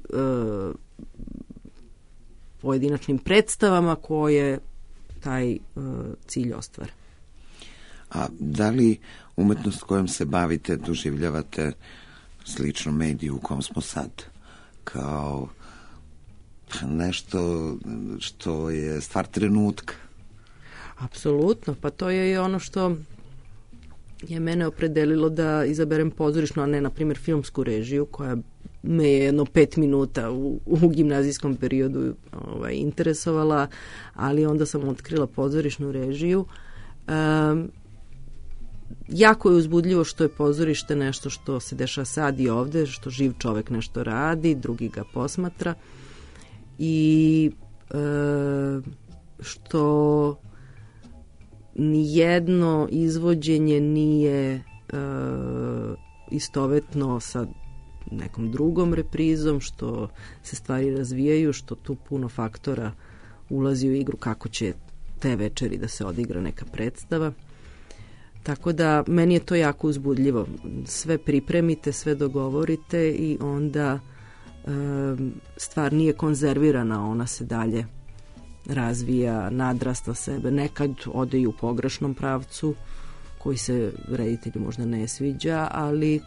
pojedinačnim predstavama koje taj cilj ostvare. A da li umetnost kojom se bavite doživljavate slično mediju u kom smo sad? Kao nešto što je stvar trenutka? Apsolutno, pa to je i ono što je mene opredelilo da izaberem pozorišnu, a ne, na primjer, filmsku režiju, koja me je jedno 5 minuta u gimnazijskom periodu interesovala, ali onda sam otkrila pozorišnu režiju. Jako je uzbudljivo što je pozorište nešto što se dešava sad i ovde, što živ čovek nešto radi, drugi ga posmatra i što nijedno izvođenje nije istovetno sa nekom drugom reprizom, što se stvari razvijaju, što tu puno faktora ulazi u igru kako će te večeri da se odigra neka predstava. Tako da meni je to jako uzbudljivo. Sve pripremite, sve dogovorite i onda stvar nije konzervirana, ona se dalje razvija, nadrasta sebe. Nekad ode i u pogrešnom pravcu koji se reditelju možda ne sviđa, ali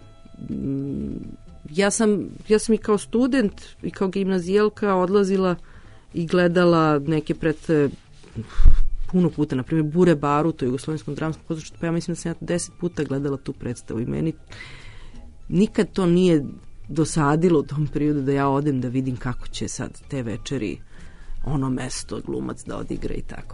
ja sam i kao student i kao gimnazijalka odlazila i gledala neke predstave puno puta, na primjer Bure Baruta u Jugoslovenskom dramskom pozorištu, pa ja mislim da sam 10 puta gledala tu predstavu i meni nikad to nije dosadilo u tom periodu da ja odem da vidim kako će sad te večeri ono mesto glumac da odigra i tako.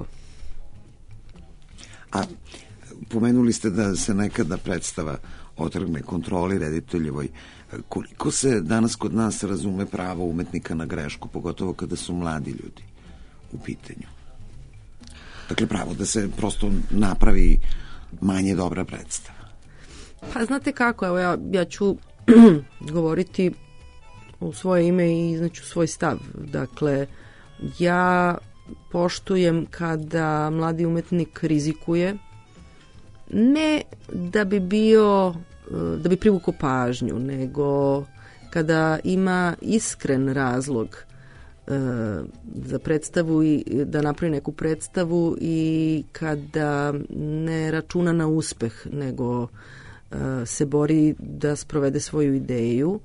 A pomenuli ste da se nekada predstava otrgne kontroli rediteljevoj. Koliko se danas kod nas razume pravo umetnika na grešku, pogotovo kada su mladi ljudi u pitanju? Dakle, pravo da se prosto napravi manje dobra predstava. Pa znate kako, evo ja ću govoriti u svoje ime i izneću svoj stav. Dakle, ja poštujem kada mladi umetnik rizikuje, ne da bi da bi privukao pažnju, nego kada ima iskren razlog za predstavu i da napravi neku predstavu i kada ne računa na uspeh, nego se bori da sprovede svoju ideju.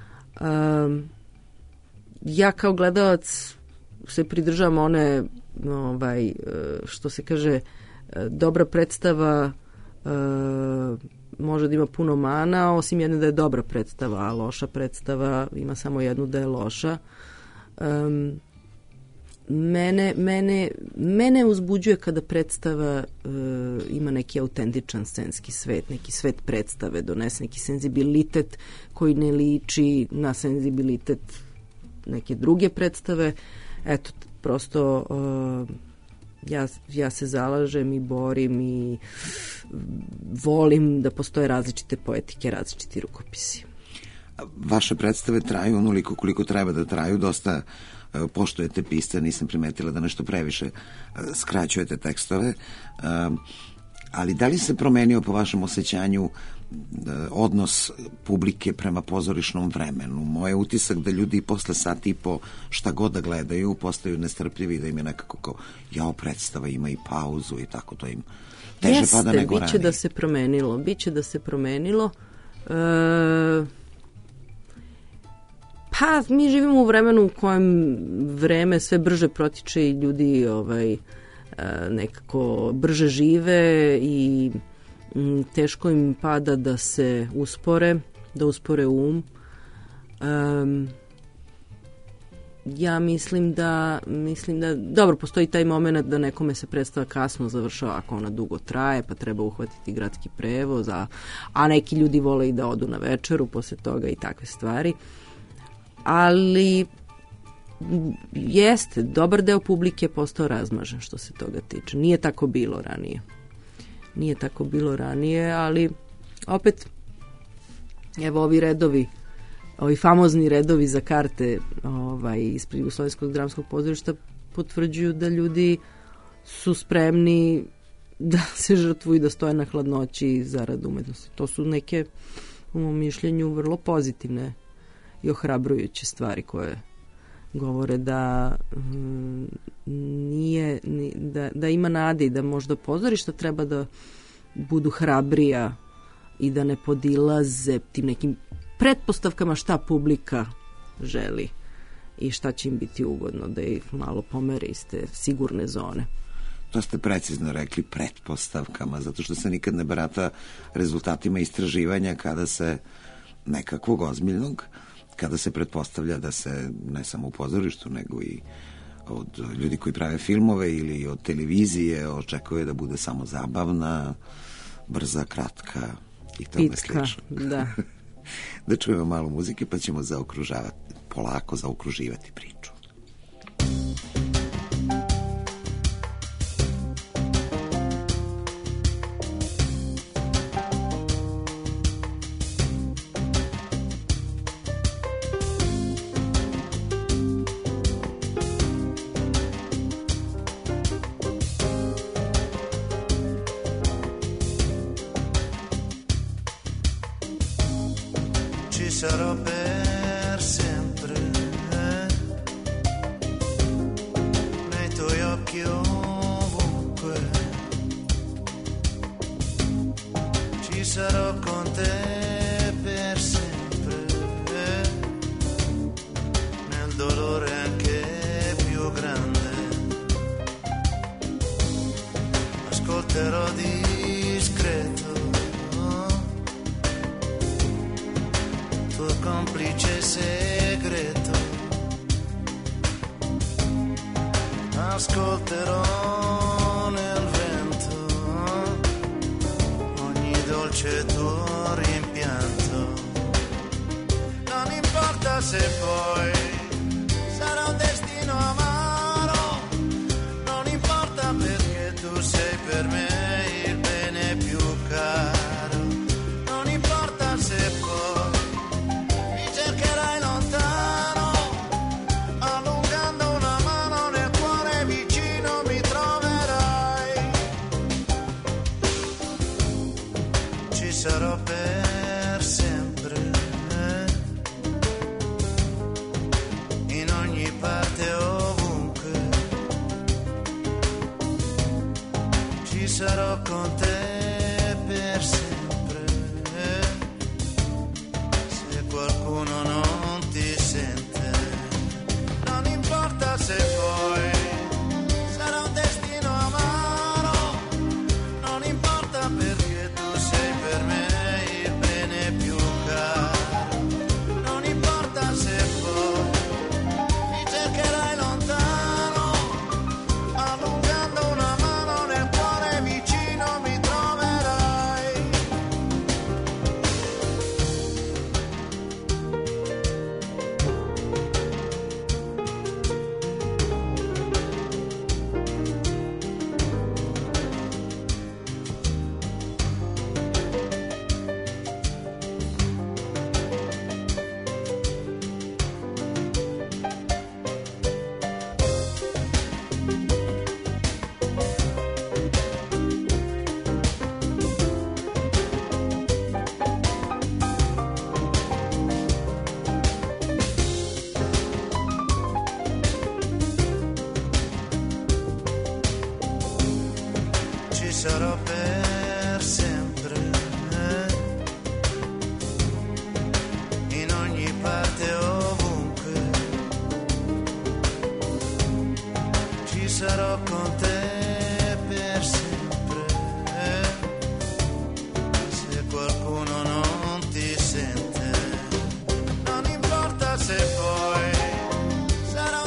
Ja kao gledalac se pridržavam one što se kaže dobra predstava može da ima puno mana, osim jedne da je dobra predstava, a loša predstava ima samo jednu da je loša. Mene uzbuđuje kada predstava ima neki autentičan scenski svet, neki svet predstave, donese neki senzibilitet koji ne liči na senzibilitet neke druge predstave. Eto, prosto ja se zalažem i borim i volim da postoje različite poetike, različiti rukopisi. Vaše predstave traju onoliko koliko treba da traju, dosta poštujete pisca, nisam primetila da nešto previše skraćujete tekstove, ali da li se promenio po vašem osjećanju odnos publike prema pozorišnom vremenu? Moj je utisak da ljudi posle sat i po šta god da gledaju postaju nestrpljivi, da im je nekako kao jao predstava ima i pauzu i tako, to im teže pada nego ranije. Biće da se promenilo. Pa mi živimo u vremenu u kojem vreme sve brže protiče i ljudi nekako brže žive i teško im pada da se uspore um. ja mislim da dobro, postoji taj moment da nekome se predstava kasno završava ako ona dugo traje, pa treba uhvatiti gradski prevoz, a neki ljudi vole i da odu na večeru posle toga i takve stvari. Ali jeste, dobar deo publike je postao razmažen što se toga tiče. Nije tako bilo ranije, ali opet evo ovi famozni redovi za karte ispred Jugoslovenskog dramskog pozorišta potvrđuju da ljudi su spremni da se žrtvuju i da stoje na hladnoći zarad umetnosti. To su neke, u mom mišljenju, vrlo pozitivne i ohrabrujuće stvari koje govore da da ima nade i da možda pozorišta treba da budu hrabrija i da ne podilaze tim nekim pretpostavkama šta publika želi i šta će im biti ugodno, da ih malo pomeri iz te sigurne zone. To ste precizno rekli, pretpostavkama, zato što se nikad ne barata rezultatima istraživanja kada se nekakvog ozbiljnog, kada se pretpostavlja da se ne samo u pozorištu, nego i od ljudi koji prave filmove ili od televizije očekuje da bude samo zabavna, brza, kratka i tome slično. Da. Da čujemo malo muzike pa ćemo polako zaokruživati priču. Sarò per sempre nei tuoi occhi ovunque, ci sarò con te per sempre, nel dolore anche più grande, ascolterò discreto tuo complice segreto, ascolterò nel vento ogni dolce tuo rimpianto. Non importa se poi sarà un destino amaro, non importa perché tu sei per me il bene più caro, non importa se poi sarò per sempre in ogni parte ovunque, ci sarò con te per sempre, se qualcuno non ti sente, non importa se poi sarà un destino amaro, non importa perché tu sei per me il bene più caro, non importa se poi mi cercherai lontano, allungando una mano nel cuore vicino mi troverai. Ci sarò per sempre in ogni parte ovunque, ci sarò con te per sempre, se qualcuno non ti sente, non importa se poi sarà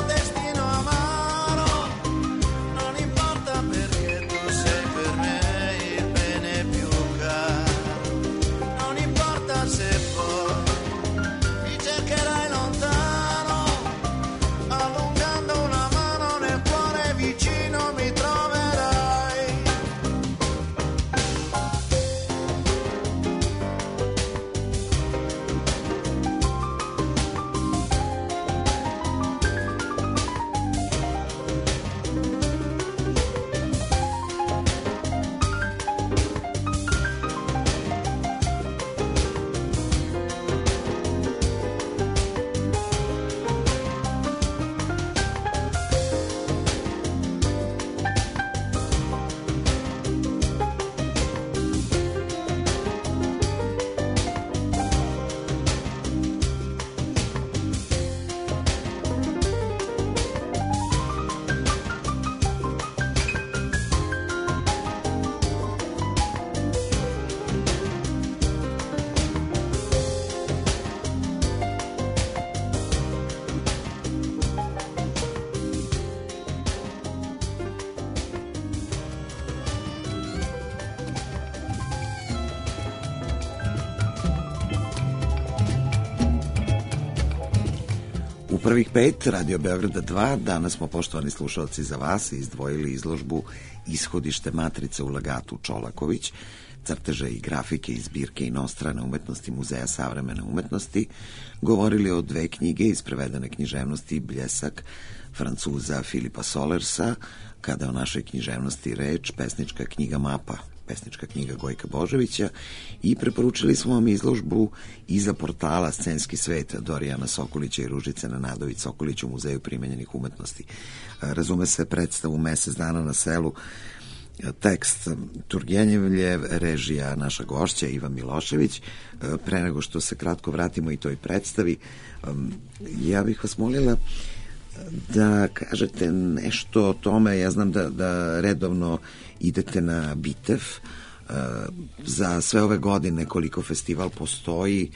U prvih 5 Radio Beograda 2 danas smo, poštovani slušalci, za vas izdvojili izložbu Ishodište matrice u Lagatu Čolaković, crteže i grafike iz zbirke inostrane umetnosti Muzeja savremene umetnosti, govorili o 2 knjige iz prevedene književnosti Bljesak Francuza Filipa Solersa, Kada je o našoj književnosti reč, pesnička knjiga Mapa, pesnička knjiga Gojka Božovića, i preporučili smo vam izložbu iza portala Scenski svet Dorijana Sokolića i Ružice Nenadović Sokolić u Muzeju primenjenih umetnosti. Razume se, predstavu Mesec dana na selu, tekst Turgenjevljev, režija naša gošća Ivan Milošević. Pre nego što se kratko vratimo i toj predstavi, ja bih vas molila da kažete nešto o tome. Ja znam da redovno idete na Bitev. Za sve ove godine koliko festival postoji,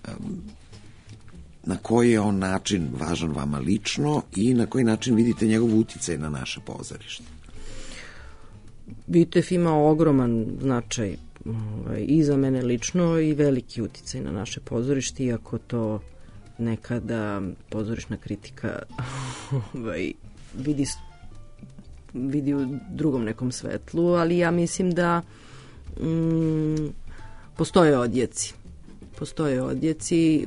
na koji je on način važan vama lično i na koji način vidite njegov uticaj na naše pozorište? Bitev ima ogroman značaj i za mene lično i veliki uticaj na naše pozorište, iako to nekada pozorišna kritika vidi u drugom nekom svetlu, ali ja mislim da postoje odjeci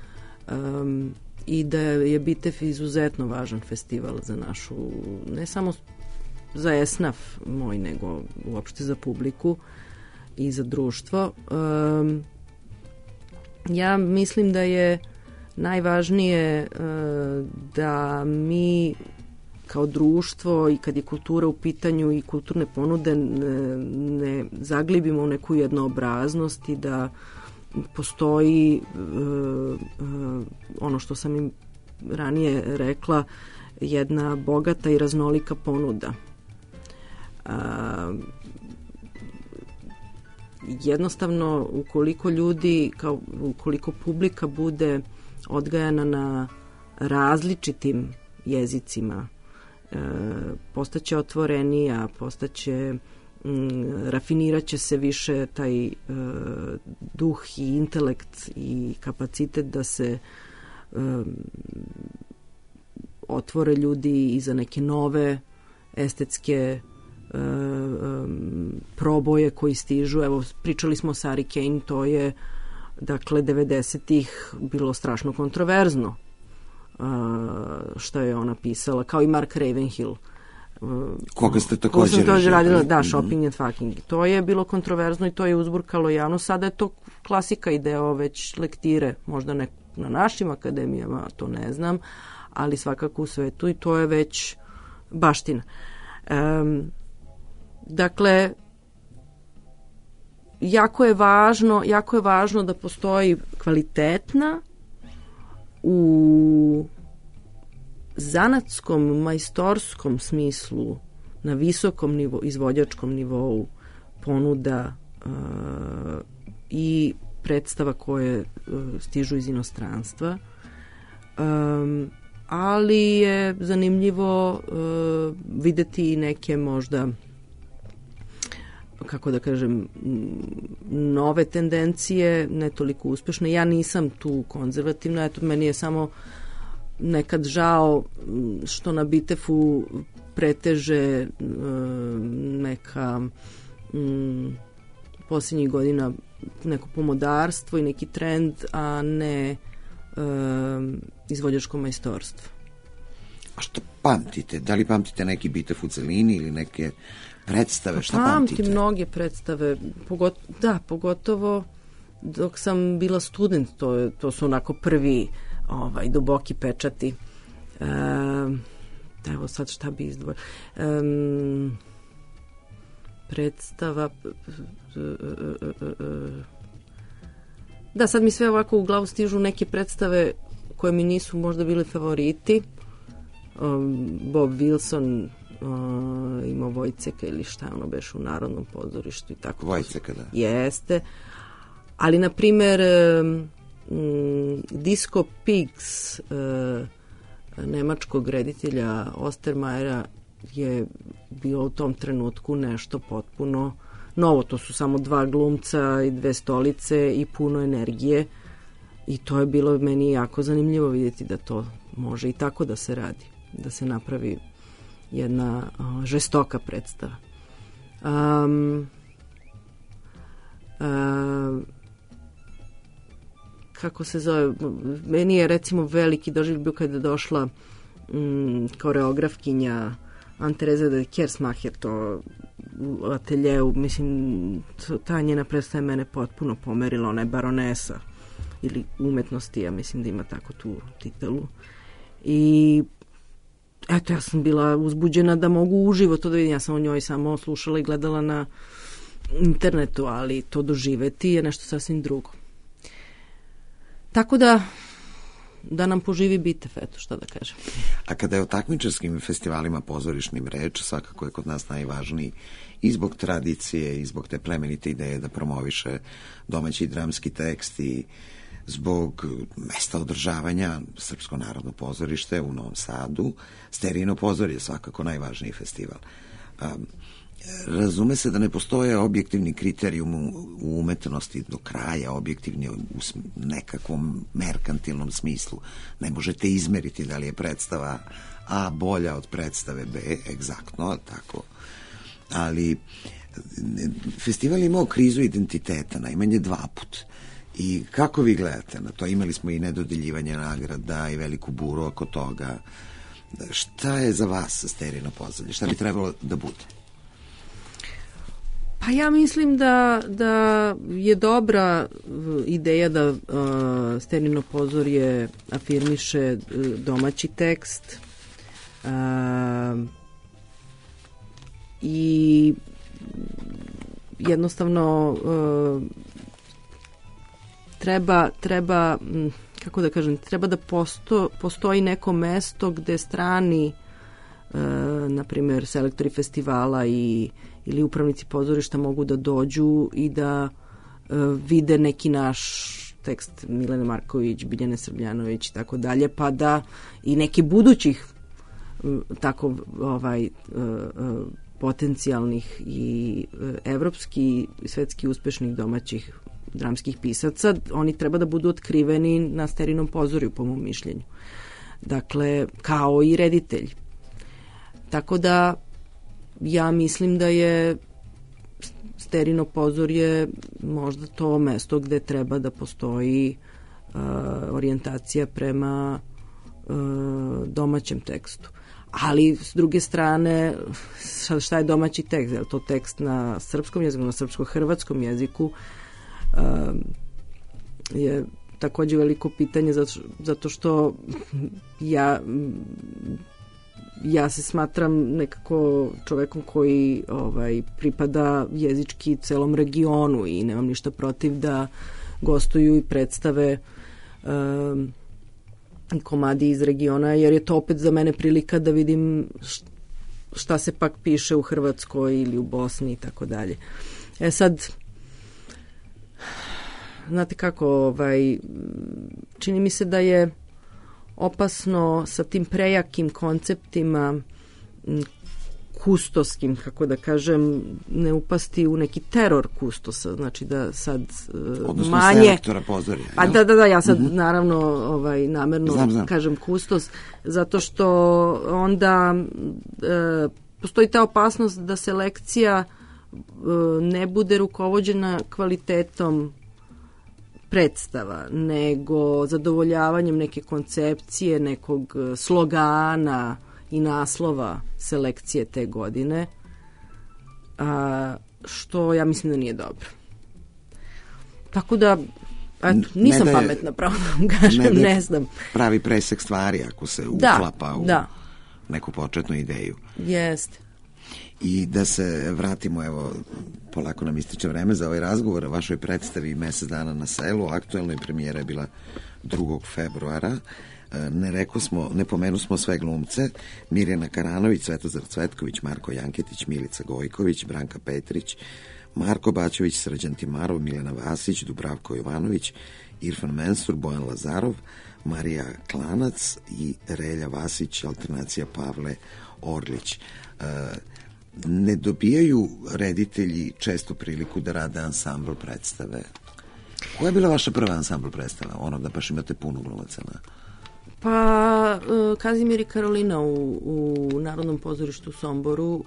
i da je Bitev izuzetno važan festival za našu, ne samo za esnaf moj, nego uopšte za publiku i za društvo. Ja mislim da je najvažnije da mi kao društvo i kad je kultura u pitanju i kulturne ponude ne zaglibimo u neku jednoobraznost i da postoji ono što sam im ranije rekla, jedna bogata i raznolika ponuda. Jednostavno, ukoliko publika bude odgajana na različitim jezicima, postaće otvorenija, rafinirat će se više taj duh i intelekt i kapacitet da se otvore ljudi i za neke nove estetske proboje koji stižu. Evo, pričali smo o Sari Kane, to je, dakle, 90-ih bilo strašno kontroverzno što je ona pisala, kao i Mark Ravenhill. Koga ste također radila? Da, Shopping and Fucking. To je bilo kontroverzno i to je uzburkalo javno. Sada je to klasika i deo već lektire, možda ne na našim akademijama, to ne znam, ali svakako u svetu, i to je već baština. Dakle, jako je važno da postoji kvalitetna, u zanatskom, majstorskom smislu, na visokom izvođačkom nivou ponuda i predstava koje stižu iz inostranstva, ali je zanimljivo videti neke možda, kako da kažem, nove tendencije, ne toliko uspešne. Ja nisam tu konzervativna, eto, meni je samo nekad žao što na Bitefu preteže neka posljednjih godina neko pomodarstvo i neki trend, a ne izvođačko majstorstvo. A što pamtite? Da li pamtite neki Bitev u celini ili neke predstave? Šta pamtite? Pamtim mnoge predstave, pogotovo dok sam bila student, to su onako prvi duboki pečati. Evo sad šta bi izdvojila. Predstava... Da, sad mi sve ovako u glavu stižu neke predstave koje mi nisu možda bili favoriti. Bob Wilson imao Vojceka ili šta ono beš u Narodnom pozorištu i tako. Vojceka, da. Jeste. Ali, na primer, Disco Pigs nemačkog reditelja Ostermajera je bilo u tom trenutku nešto potpuno novo. To su samo 2 glumca i 2 stolice i puno energije, i to je bilo meni jako zanimljivo vidjeti da to može i tako da se radi, da se napravi jedna žestoka predstava. Kako se zove, meni je recimo veliki doživljaj bio kada je došla koreografkinja Anne-Therese de Kersmacher, to u ateljeu, mislim, ta njena predstava mene potpuno pomerila, ona je baronesa ili umetnosti, ja mislim da ima tako tu titulu. I eto, ja sam bila uzbuđena da mogu uživo to da vidim, ja sam o njoj samo slušala i gledala na internetu, ali to doživeti je nešto sasvim drugo. Tako da nam poživi bitev, eto, šta da kažem. A kada je o takmičarskim festivalima pozorišnim reč, svakako je kod nas najvažniji i zbog tradicije i zbog te plemenite ideje da promoviše domaći dramski tekst i zbog mesta održavanja Srpsko narodno pozorište u Novom Sadu. Sterijino pozor je svakako najvažniji festival. Razume se da ne postoje objektivni kriterijum u umetnosti do kraja, objektivni u nekakvom merkantilnom smislu. Ne možete izmeriti da li je predstava A bolja od predstave B, egzaktno, tako. Ali festival je imao krizu identiteta, najmanje 2 put. I kako vi gledate na to? Imali smo i nedodeljivanje nagrada i veliku buru oko toga. Šta je za vas Sterijino pozorište? Šta bi trebalo da bude? Pa ja mislim da je dobra ideja da Sterijino pozorje afirmiše domaći tekst i jednostavno treba kako da kažem, treba da postoji neko mesto gde strani na primjer selektori festivala ili upravnici pozorišta mogu da dođu i da vide neki naš tekst, Milene Marković, Biljane Srbljanović i tako dalje, pa da i neki budućih tako potencijalnih i evropski i svetski uspešnih domaćih dramskih pisaca, oni treba da budu otkriveni na Sterijinom pozorju, po mom mišljenju. Dakle, kao i reditelj. Tako da ja mislim da je Sterijino pozorje možda to mesto gde treba da postoji orijentacija prema domaćem tekstu. Ali s druge strane, šta je domaći tekst? Je li to tekst na srpskom jeziku, na srpsko-hrvatskom jeziku? Je takođe veliko pitanje zato što ja se smatram nekako čovekom koji pripada jezički celom regionu i nemam ništa protiv da gostuju i predstave komadi iz regiona, jer je to opet za mene prilika da vidim šta se pak piše u Hrvatskoj ili u Bosni i tako dalje. Sad, znate kako, čini mi se da je opasno sa tim prejakim konceptima kustoskim, kako da kažem, ne upasti u neki teror kustosa, znači da sad odnosno manje... selektora pozorja. A da, ja sad naravno namerno znam. Kažem kustos, zato što onda postoji ta opasnost da selekcija ne bude rukovođena kvalitetom predstava, nego zadovoljavanjem neke koncepcije, nekog slogana i naslova selekcije te godine, što ja mislim da nije dobro. Tako da, nisam pametna, pravo da vam kažem, ne znam. Pravi presek stvari ako se uklapa u neku početnu ideju. Jeste. I da se vratimo, evo, polako nam ističe vreme za ovaj razgovor o vašoj predstavi Mesec dana na selu. Aktuelna premijera je bila 2. februara. Ne pomenusmo sve glumce: Mirjana Karanović, Svetozar Cvetković, Marko Janketić, Milica Gojković, Branka Petrić, Marko Bačević, Srđan Timarov, Milena Vasić, Dubravko Jovanović, Irfan Mensur, Bojan Lazarov, Marija Klanac i Relja Vasić, alternacija Pavle Orlić. Ne dobijaju reditelji često priliku da rade ansambl predstave. Koja je bila vaša prva ansambl predstava? Ono da baš imate puno glumaca na... Pa, Kazimir i Karolina u Narodnom pozorištu u Somboru,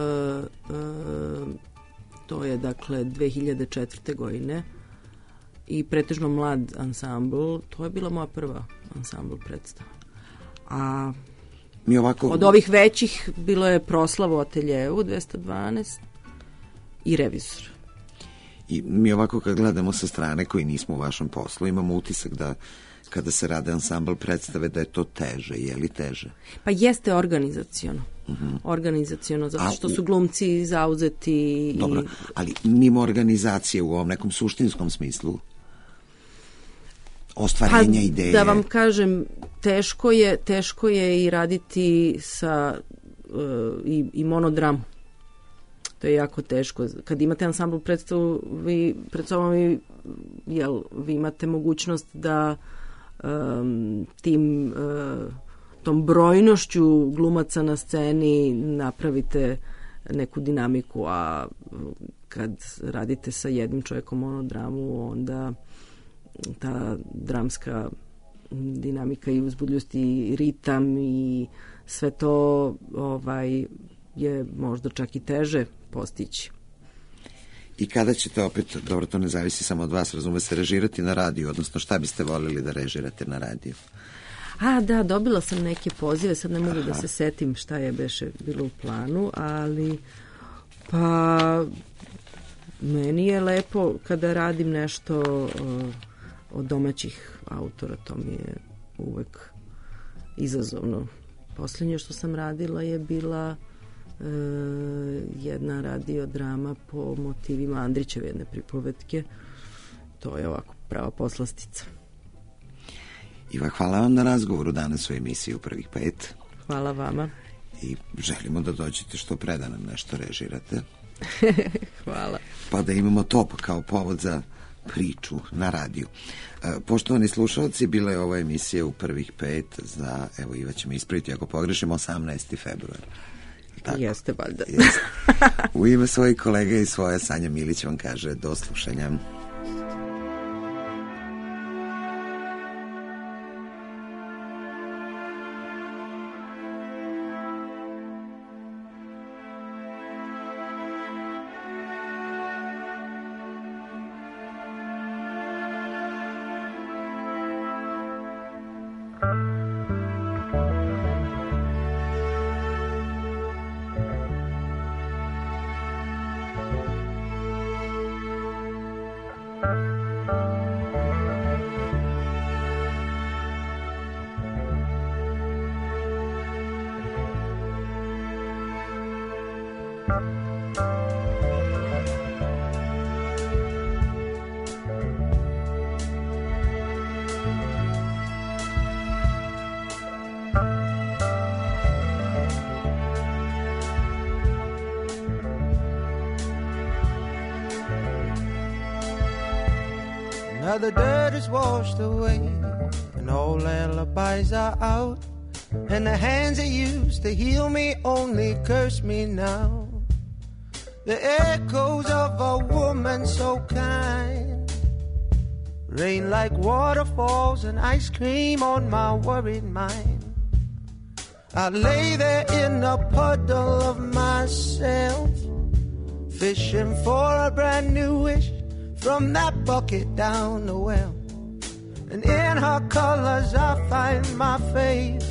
to je dakle 2004. godine i pretežno mlad ansambl, to je bila moja prva ansambl predstava. A mi ovako... od ovih većih bilo je Proslava u Ateljevu 212 i Revizor. I mi ovako kad gledamo sa strane koji nismo u vašem poslu, imamo utisak da kada se rade ansambl predstave da je to teže. Je li teže? Pa jeste organizaciono. Organizaciono, zato što su glumci zauzeti. Dobro, ali mimo organizacije u ovom nekom suštinskom smislu, ostvarenja ideje. Da vam kažem, teško je i raditi sa i monodramu. To je jako teško. Kad imate ansambl predstavu, vi pred sobom vi imate mogućnost da tom brojnošću glumaca na sceni napravite neku dinamiku, a kad radite sa jednim čovjekom monodramu, onda ta dramska dinamika i uzbudljivost i ritam i sve to je možda čak i teže postići. I kada ćete opet, dobro, to ne zavisi samo od vas, razume se, režirati na radiju, odnosno šta biste voljeli da režirate na radiju? Da, dobila sam neke pozive, sad ne mogu da se setim šta je beše bilo u planu, ali pa meni je lepo kada radim nešto od domaćih autora, to mi je uvek izazovno. Posljednje što sam radila je bila jedna radiodrama po motivima Andrićeve jedne pripovetke. To je ovako prava poslastica. Iva, hvala vam na razgovoru danas u emisiji u prvih 5. Hvala vama. I želimo da dođete što pre da nam nešto režirate. Hvala. Pa da imamo to kao povod za priču na radiju. Poštovani slušalci, bila je ova emisija u prvih 5 za, evo Iva će me ispraviti ako pogrešimo, 18. februar. Tako. Jeste valjda. Jeste. U ime svojih kolega i svoje Sanja Milić vam kaže do slušanja. Now the dirt is washed away and all alibis are out, and the hands that used to heal me only curse me now. The echoes of a woman so kind rain like waterfalls and ice cream on my worried mind. I lay there in a puddle of myself, fishing for a brand new wish from that bucket down the well. And in her colors I find my faith,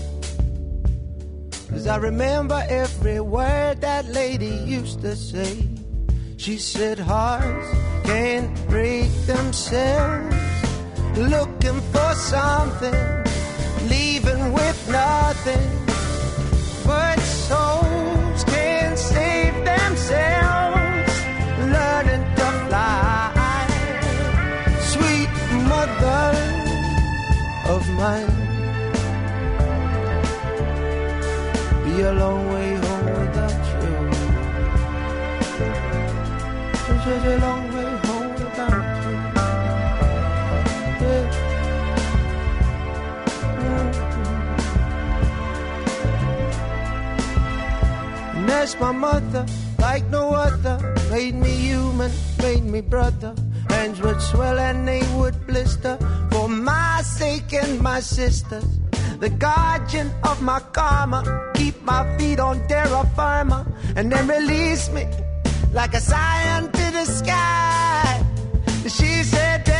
'cause I remember every word that lady used to say. She said hearts can't break themselves, looking for something, leaving with nothing. But souls can't save themselves, learning to fly. Sweet mother of mine, be a long way home without you. It's just a long way home without you. Yeah. And that's my mother, like no other, made me human, made me brother. Hands would swell and they would blister for my sake and my sisters. the guardian of my karma. Keep my feet on terra firma, and then release me like a scion to the sky. She said,